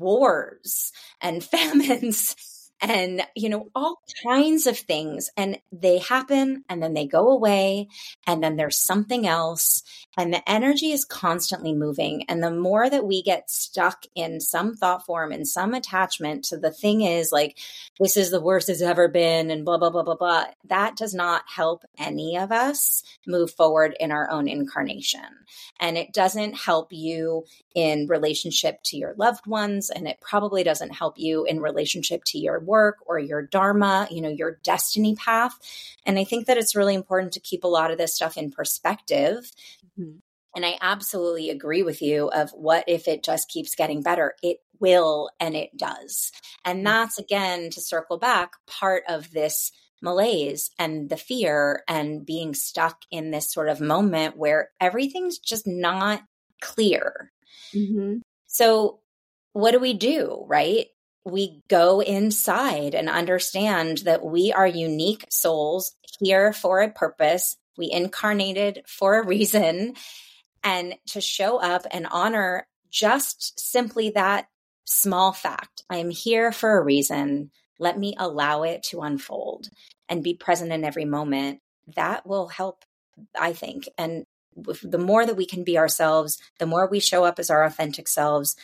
wars and famines and, you know, all kinds of things. And they happen and then they go away and then there's something else. And the energy is constantly moving. And the more that we get stuck in some thought form and some attachment to the thing is like, this is the worst it's ever been and blah, blah, blah, blah, blah. That does not help any of us move forward in our own incarnation. And it doesn't help you in relationship to your loved ones. And it probably doesn't help you in relationship to your work or your dharma, you know, your destiny path. And I think that it's really important to keep a lot of this stuff in perspective. Mm-hmm. And I absolutely agree with you of what if it just keeps getting better? It will, and it does. And that's, again, to circle back, part of this malaise and the fear and being stuck in this sort of moment where everything's just not clear. Mm-hmm. So what do we do, right? We go inside and understand that we are unique souls here for a purpose. We incarnated for a reason, and to show up and honor just simply that small fact. I am here for a reason. Let me allow it to unfold and be present in every moment. That will help, I think. And the more that we can be ourselves, the more we show up as our authentic selves,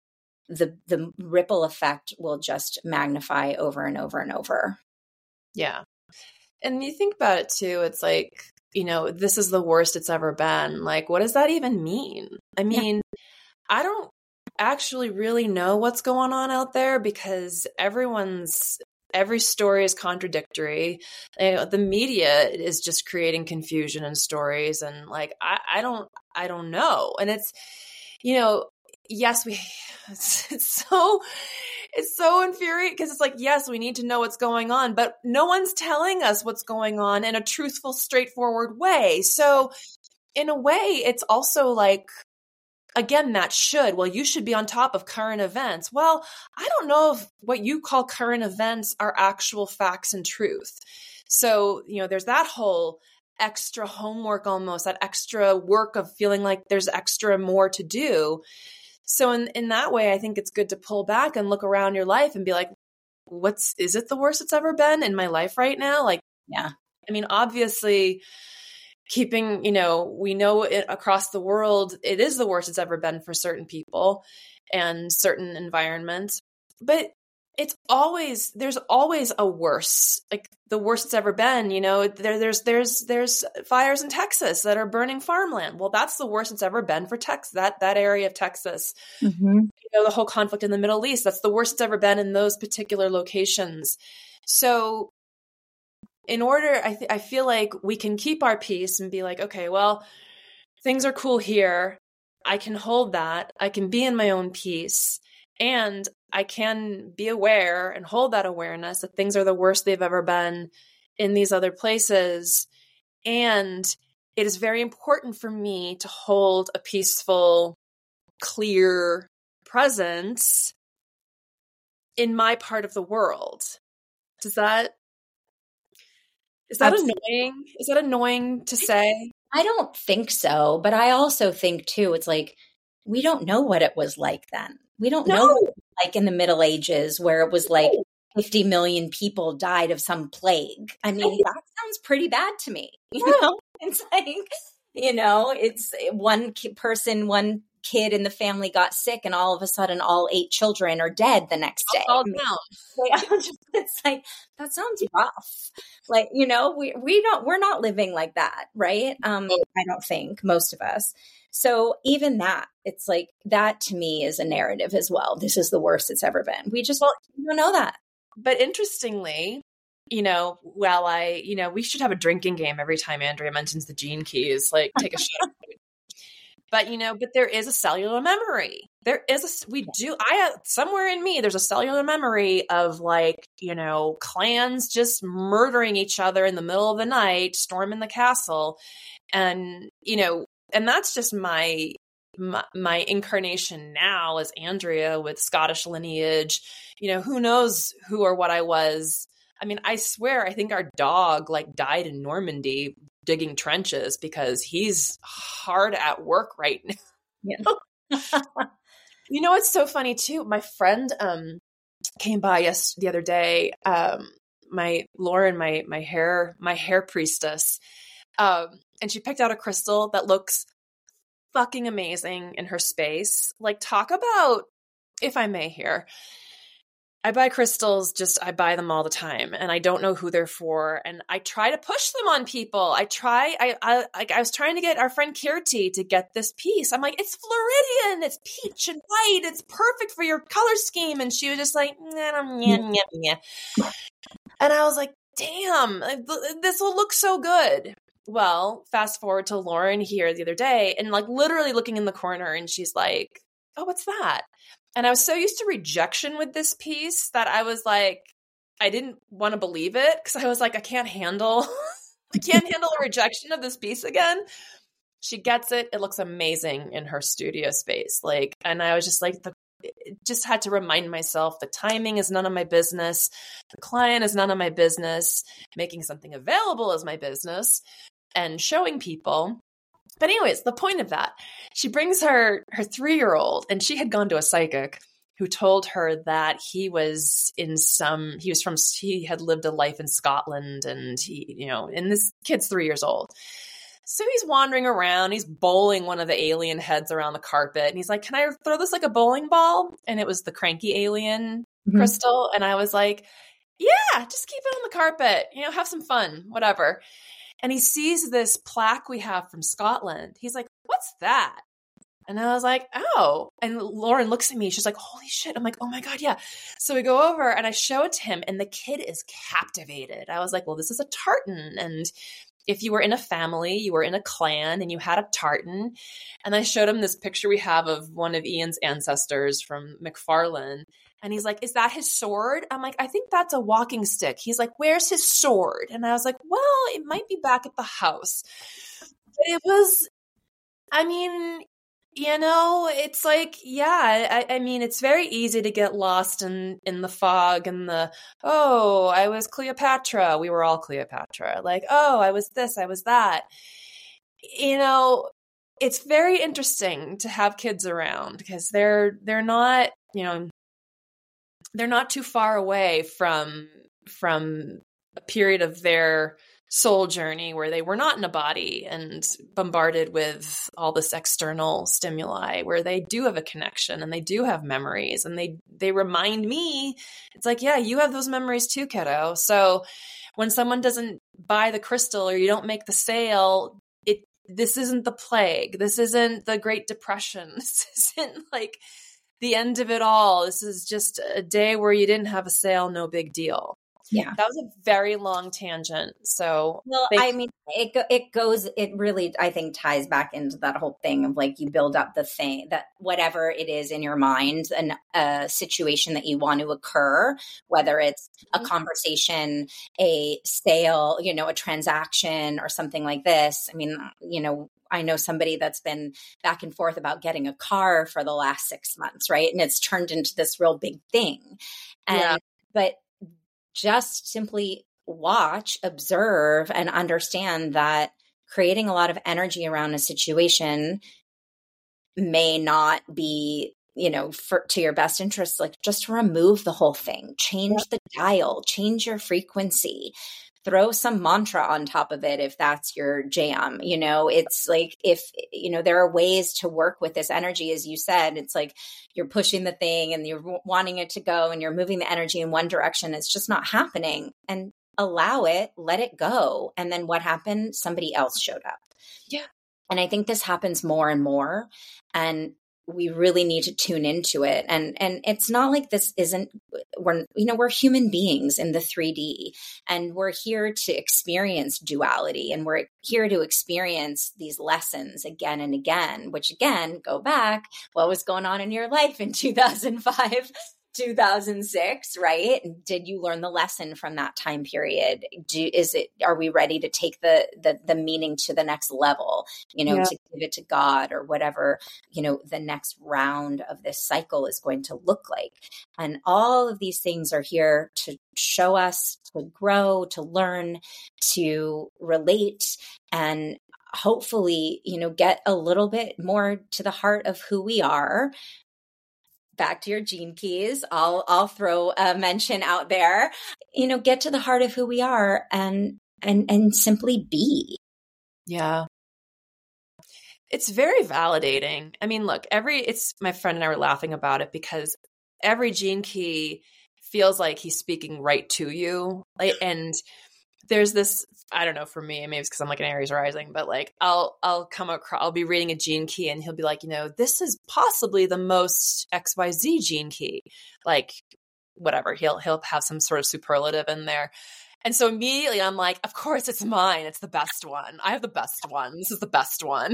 the the ripple effect will just magnify over and over and over. Yeah. And you think about it too, it's like, you know, this is the worst it's ever been. Like, what does that even mean? I mean, yeah. I don't actually really know what's going on out there because everyone's, every story is contradictory. You know, the media is just creating confusion in stories. And like, I, I don't, I don't know. And it's, you know, yes, we, it's, it's so, it's so infuriating because it's like, yes, we need to know what's going on, but no one's telling us what's going on in a truthful, straightforward way. So in a way, it's also like, again, that should, well, you should be on top of current events. Well, I don't know if what you call current events are actual facts and truth. So, you know, there's that whole extra homework almost, that extra work of feeling like there's extra more to do. So in, in that way, I think it's good to pull back and look around your life and be like, what's, is it the worst it's ever been in my life right now? Like, yeah, I mean, obviously keeping, you know, we know it across the world, it is the worst it's ever been for certain people and certain environments, but it's always, there's always a worse, like the worst it's ever been, you know, there, there's, there's, there's fires in Texas that are burning farmland. Well, that's the worst it's ever been for Texas, that, that area of Texas, mm-hmm. you know, the whole conflict in the Middle East, that's the worst it's ever been in those particular locations. So in order, I th- I feel like we can keep our peace and be like, okay, well, things are cool here. I can hold that. I can be in my own peace. And I can be aware and hold that awareness that things are the worst they've ever been in these other places. And it is very important for me to hold a peaceful, clear presence in my part of the world. Does that, is that Absolutely. annoying? Is that annoying to say? I don't think so. But I also think too, it's like, we don't know what it was like then. We don't no. know what it was like in the Middle Ages where it was like fifty million people died of some plague. I mean, that sounds pretty bad to me. You know, it's like, you know, it's one person, one kid in the family got sick and all of a sudden all eight children are dead the next day. All I mean, down. It's like, that sounds rough. Like, you know, we, we don't, we're not living like that. Right. Um, I don't think most of us. So even that, it's like, that to me is a narrative as well. This is the worst it's ever been. We just well, don't know that. But interestingly, you know, well, I, you know, we should have a drinking game every time Andrea mentions the Gene Keys, like take a shot. But, you know, but there is a cellular memory. There is a, we do, I, somewhere in me, there's a cellular memory of like, you know, clans just murdering each other in the middle of the night, storming the castle. And, you know, and that's just my, my, my incarnation now as Andrea with Scottish lineage. You know, who knows who or what I was. I mean, I swear, I think our dog like died in Normandy digging trenches because he's hard at work right now. Yeah. You know, it's so funny too. My friend um, came by yes the other day. Um, my Lauren, my my hair my hair priestess, um, and she picked out a crystal that looks fucking amazing in her space. Like, talk about, if I may here, I buy crystals, just I buy them all the time, and I don't know who they're for, and I try to push them on people. I try, I, I, like I was trying to get our friend Kirti to get this piece. I'm like, it's Floridian, it's peach and white, it's perfect for your color scheme, and she was just like, nah, nah, nah, nah. And I was like, damn, this will look so good. Well, fast forward to Lauren here the other day, and like literally looking in the corner, and she's like, oh, what's that? And I was so used to rejection with this piece that I was like, I didn't want to believe it because I was like, I can't handle, I can't handle a rejection of this piece again. She gets it. It looks amazing in her studio space. Like, and I was just like, the, just had to remind myself the timing is none of my business. The client is none of my business. Making something available is my business, and showing people. But anyways, the point of that, she brings her her three-year-old, and she had gone to a psychic who told her that he was in some, he was from, he had lived a life in Scotland, and he, you know, and this kid's three years old. So he's wandering around, he's bowling one of the alien heads around the carpet, and he's like, can I throw this like a bowling ball? And it was the cranky alien mm-hmm. crystal. And I was like, yeah, just keep it on the carpet, you know, have some fun, whatever. And he sees this plaque we have from Scotland. He's like, what's that? And I was like, oh. And Lauren looks at me. She's like, holy shit. I'm like, oh my God, yeah. So we go over and I show it to him, and the kid is captivated. I was like, well, this is a tartan. And if you were in a family, you were in a clan, and you had a tartan. And I showed him this picture we have of one of Ian's ancestors from McFarlane. And he's like, is that his sword? I'm like, I think that's a walking stick. He's like, where's his sword? And I was like, well, it might be back at the house. But it was, I mean, you know, it's like, yeah, I, I mean, it's very easy to get lost in, in the fog and the, oh, I was Cleopatra. We were all Cleopatra. Like, oh, I was this, I was that. You know, it's very interesting to have kids around because they're, they're not, you know, they're not too far away from from a period of their soul journey where they were not in a body and bombarded with all this external stimuli, where they do have a connection and they do have memories, and they they remind me, it's like, yeah, you have those memories too, kiddo. So when someone doesn't buy the crystal or you don't make the sale, it this isn't the plague. This isn't the Great Depression. This isn't like the end of it all. This is just a day where you didn't have a sale, no big deal. Yeah. That was a very long tangent. So, well, they- I mean, it go- it goes, it really, I think, ties back into that whole thing of like, you build up the thing that whatever it is in your mind, and a situation that you want to occur, whether it's a conversation, a sale, you know, a transaction or something like this. I mean, you know, I know somebody that's been back and forth about getting a car for the last six months, right? And it's turned into this real big thing. And, yeah. But just simply watch, observe, and understand that creating a lot of energy around a situation may not be, you know, for, to your best interest. Like, just remove the whole thing, change yeah. the dial, change your frequency. Throw some mantra on top of it if that's your jam. You know, it's like, if, you know, there are ways to work with this energy, as you said. It's like you're pushing the thing and you're wanting it to go and you're moving the energy in one direction. It's just not happening. And allow it, let it go. And then what happened? Somebody else showed up. Yeah. And I think this happens more and more. And we really need to tune into it. And, and it's not like this isn't, we're, you know, we're human beings in the three D, and we're here to experience duality, and we're here to experience these lessons again and again, which again, go back, what was going on in your life in two thousand five, two thousand six, right? Did you learn the lesson from that time period? Do, is it, are we ready to take the, the, the meaning to the next level, you know, yeah. to give it to God, or whatever, you know, the next round of this cycle is going to look like. And all of these things are here to show us, to grow, to learn, to relate, and hopefully, you know, get a little bit more to the heart of who we are. back to your gene keys. I'll I'll throw a mention out there. You know, get to the heart of who we are and and and simply be. Yeah. It's very validating. I mean, look, every it's my friend and I were laughing about it because every gene key feels like he's speaking right to you. Like, and there's this, I don't know, for me, maybe it's because I'm like an Aries rising, but like I'll I'll come across, I'll be reading a gene key and he'll be like, you know, this is possibly the most X Y Z gene key. Like whatever, he'll he'll have some sort of superlative in there. And so immediately I'm like, of course it's mine. It's the best one. I have the best one. This is the best one.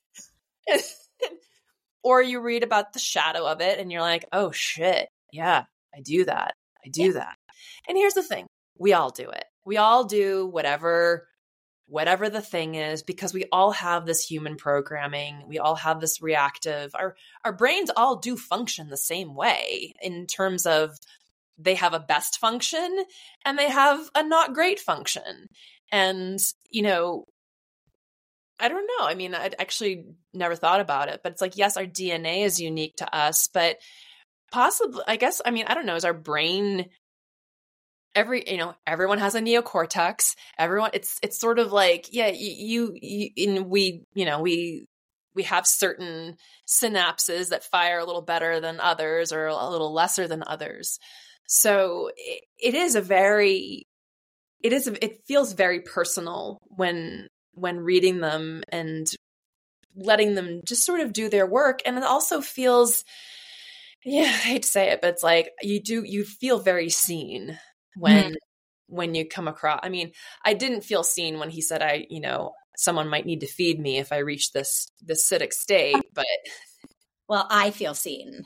Or you read about the shadow of it and you're like, oh shit, yeah, I do that. I do yeah. that. And here's the thing. We all do it. We all do whatever, whatever the thing is, because we all have this human programming. We all have this reactive, our, our brains all do function the same way in terms of they have a best function and they have a not great function. And, you know, I don't know. I mean, I'd actually never thought about it, but it's like, yes, our D N A is unique to us, but possibly, I guess, I mean, I don't know, is our brain, every, you know, everyone has a neocortex, everyone, it's, it's sort of like, yeah, you, you, you in, we, you know, we, we have certain synapses that fire a little better than others or a little lesser than others. So it, it is a very, it is, a, it feels very personal when, when reading them and letting them just sort of do their work. And it also feels, yeah, I hate to say it, but it's like you do, you feel very seen when, mm. when you come across, I mean, I didn't feel seen when he said, I, you know, someone might need to feed me if I reach this, this acidic state, but. Well, I feel seen.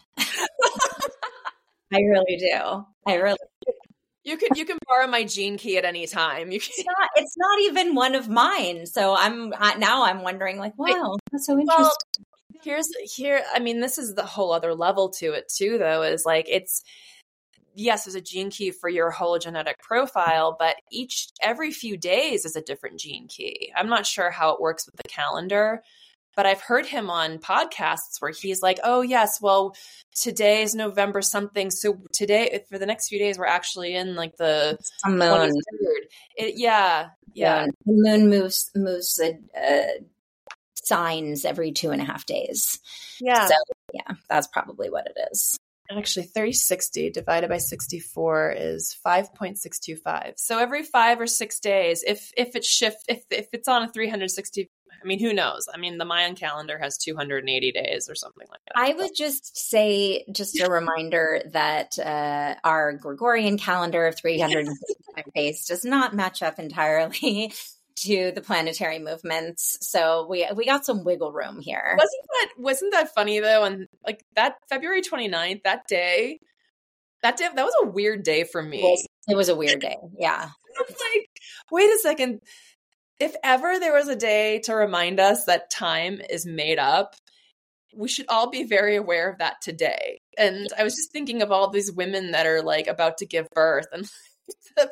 I really do. I really do. You can you can borrow my gene key at any time. You can. It's not. It's not even one of mine. So I'm now I'm wondering, like, wow, that's so interesting. Well, here's here. I mean, this is the whole other level to it too. Though, is like it's yes, there's a gene key for your whole genetic profile, but each every few days is a different gene key. I'm not sure how it works with the calendar. But I've heard him on podcasts where he's like, oh, yes, well, today is November something. So today, for the next few days, we're actually in like the moon. twenty-third. It, yeah, yeah. Yeah. The moon moves moves uh, uh, signs every two and a half days. Yeah. So, yeah, that's probably what it is. Actually, thirty sixty divided by sixty-four is five point six two five. So every five or six days, if if it shift, if if it's on a three hundred sixty, I mean, who knows? I mean, the Mayan calendar has two hundred eighty days or something like that. I would just say, just a reminder that uh, our Gregorian calendar of three hundred sixty-five days does not match up entirely to the planetary movements. So we we got some wiggle room here. Wasn't that wasn't that funny though? And like that February twenty-ninth, that day, that day that was a weird day for me. It was, it was a weird day. Yeah. I was like, wait a second. If ever there was a day to remind us that time is made up, we should all be very aware of that today. And I was just thinking of all these women that are like about to give birth and the,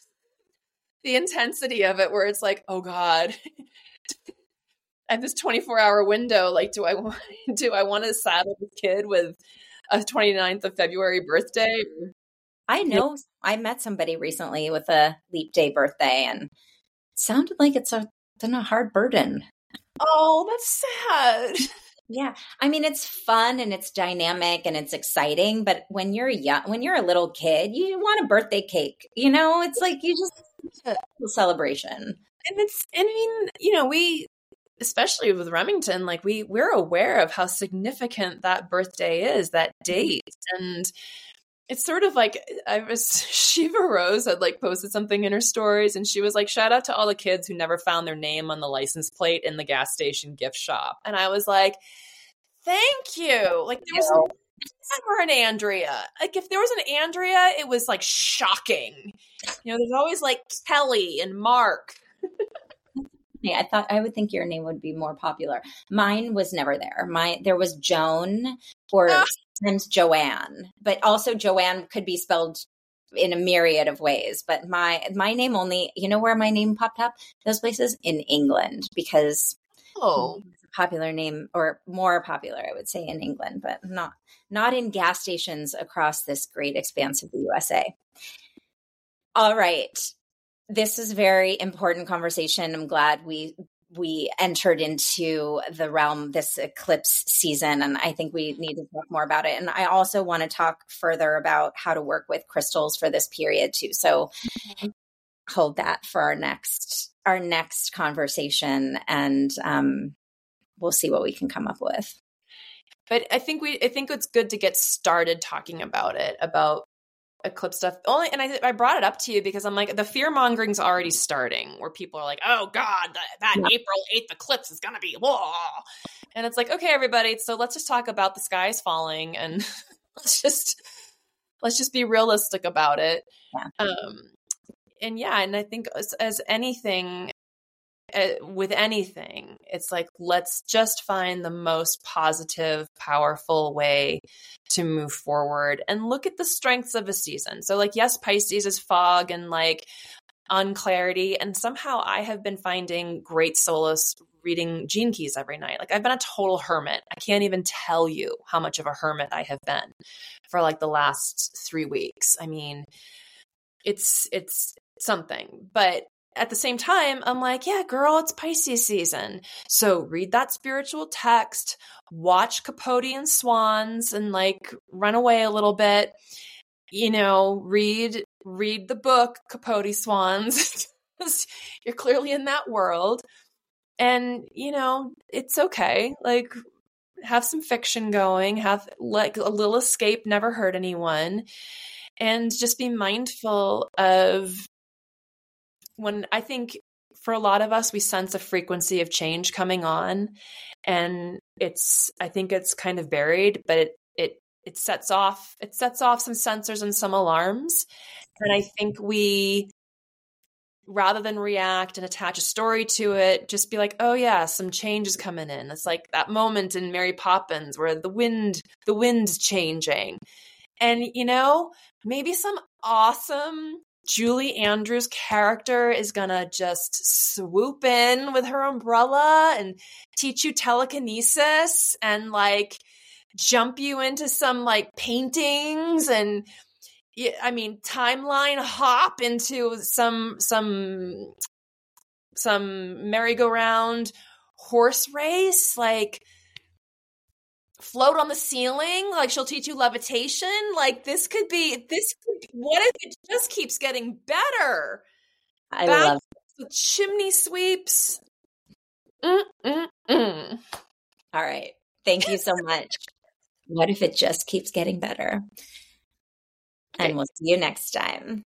the intensity of it where it's like, oh God, at this twenty-four hour window, like, do I want, do I want to saddle this kid with a twenty-ninth of February birthday? I know. I met somebody recently with a leap day birthday and sounded like it's a, been a hard burden. Oh, that's sad. Yeah. I mean, it's fun and it's dynamic and it's exciting, but when you're young, when you're a little kid, you want a birthday cake, you know, it's like you just a celebration. And it's, I mean, you know, we, especially with Remington, like we, we're aware of how significant that birthday is, that date. And it's sort of like I was Shiva Rose had like posted something in her stories and she was like, shout out to all the kids who never found their name on the license plate in the gas station gift shop. And I was like, thank you. Like there was never an Andrea. Like if there was an Andrea, it was like shocking. You know, there's always like Kelly and Mark. Yeah, I thought I would think your name would be more popular. Mine was never there. My there was Joan or ah. sometimes Joanne, but also Joanne could be spelled in a myriad of ways. But my my name only, you know where my name popped up? Those places in England because oh, popular name, or more popular, I would say, in England, but not not in gas stations across this great expanse of the U S A. All right. This is a very important conversation. I'm glad we we entered into the realm this eclipse season, and I think we need to talk more about it. And I also want to talk further about how to work with crystals for this period too. So hold that for our next our next conversation, and um, we'll see what we can come up with. But I think we I think it's good to get started talking about it, about eclipse stuff. Only, and I I brought it up to you because I'm like, the fear mongering's already starting, where people are like, oh God, that, that yeah. April eighth eclipse is gonna be whoa. And it's like, okay, everybody, so let's just talk about the skies falling, and let's just let's just be realistic about it. Yeah. Um, and yeah, and I think as, as anything, uh, with anything, it's like, let's just find the most positive, powerful way to move forward and look at the strengths of a season. So like, yes, Pisces is fog and like unclarity. And somehow I have been finding great solace reading Gene Keys every night. Like, I've been a total hermit. I can't even tell you how much of a hermit I have been for like the last three weeks. I mean, it's, it's something, but at the same time, I'm like, yeah, girl, it's Pisces season. So read that spiritual text, watch Capote and Swans, and like run away a little bit, you know, read, read the book Capote Swans. You're clearly in that world. And, you know, it's okay. Like, have some fiction going, have like a little escape, never hurt anyone. And just be mindful of, when I think for a lot of us, we sense a frequency of change coming on, and it's, I think it's kind of buried, but it, it, it sets off, it sets off some sensors and some alarms. And I think we, rather than react and attach a story to it, just be like, oh yeah, some change is coming in. It's like that moment in Mary Poppins where the wind, the wind's changing. And, you know, maybe some awesome Julie Andrews character is gonna just swoop in with her umbrella and teach you telekinesis and like jump you into some like paintings and, I mean, timeline hop into some some some merry-go-round horse race, like float on the ceiling, like she'll teach you levitation. Like this could be this could, what if it just keeps getting better? I Back love the chimney sweeps. Mm-mm-mm. All right. Thank you so much. What if it just keeps getting better? Okay. And we'll see you next time.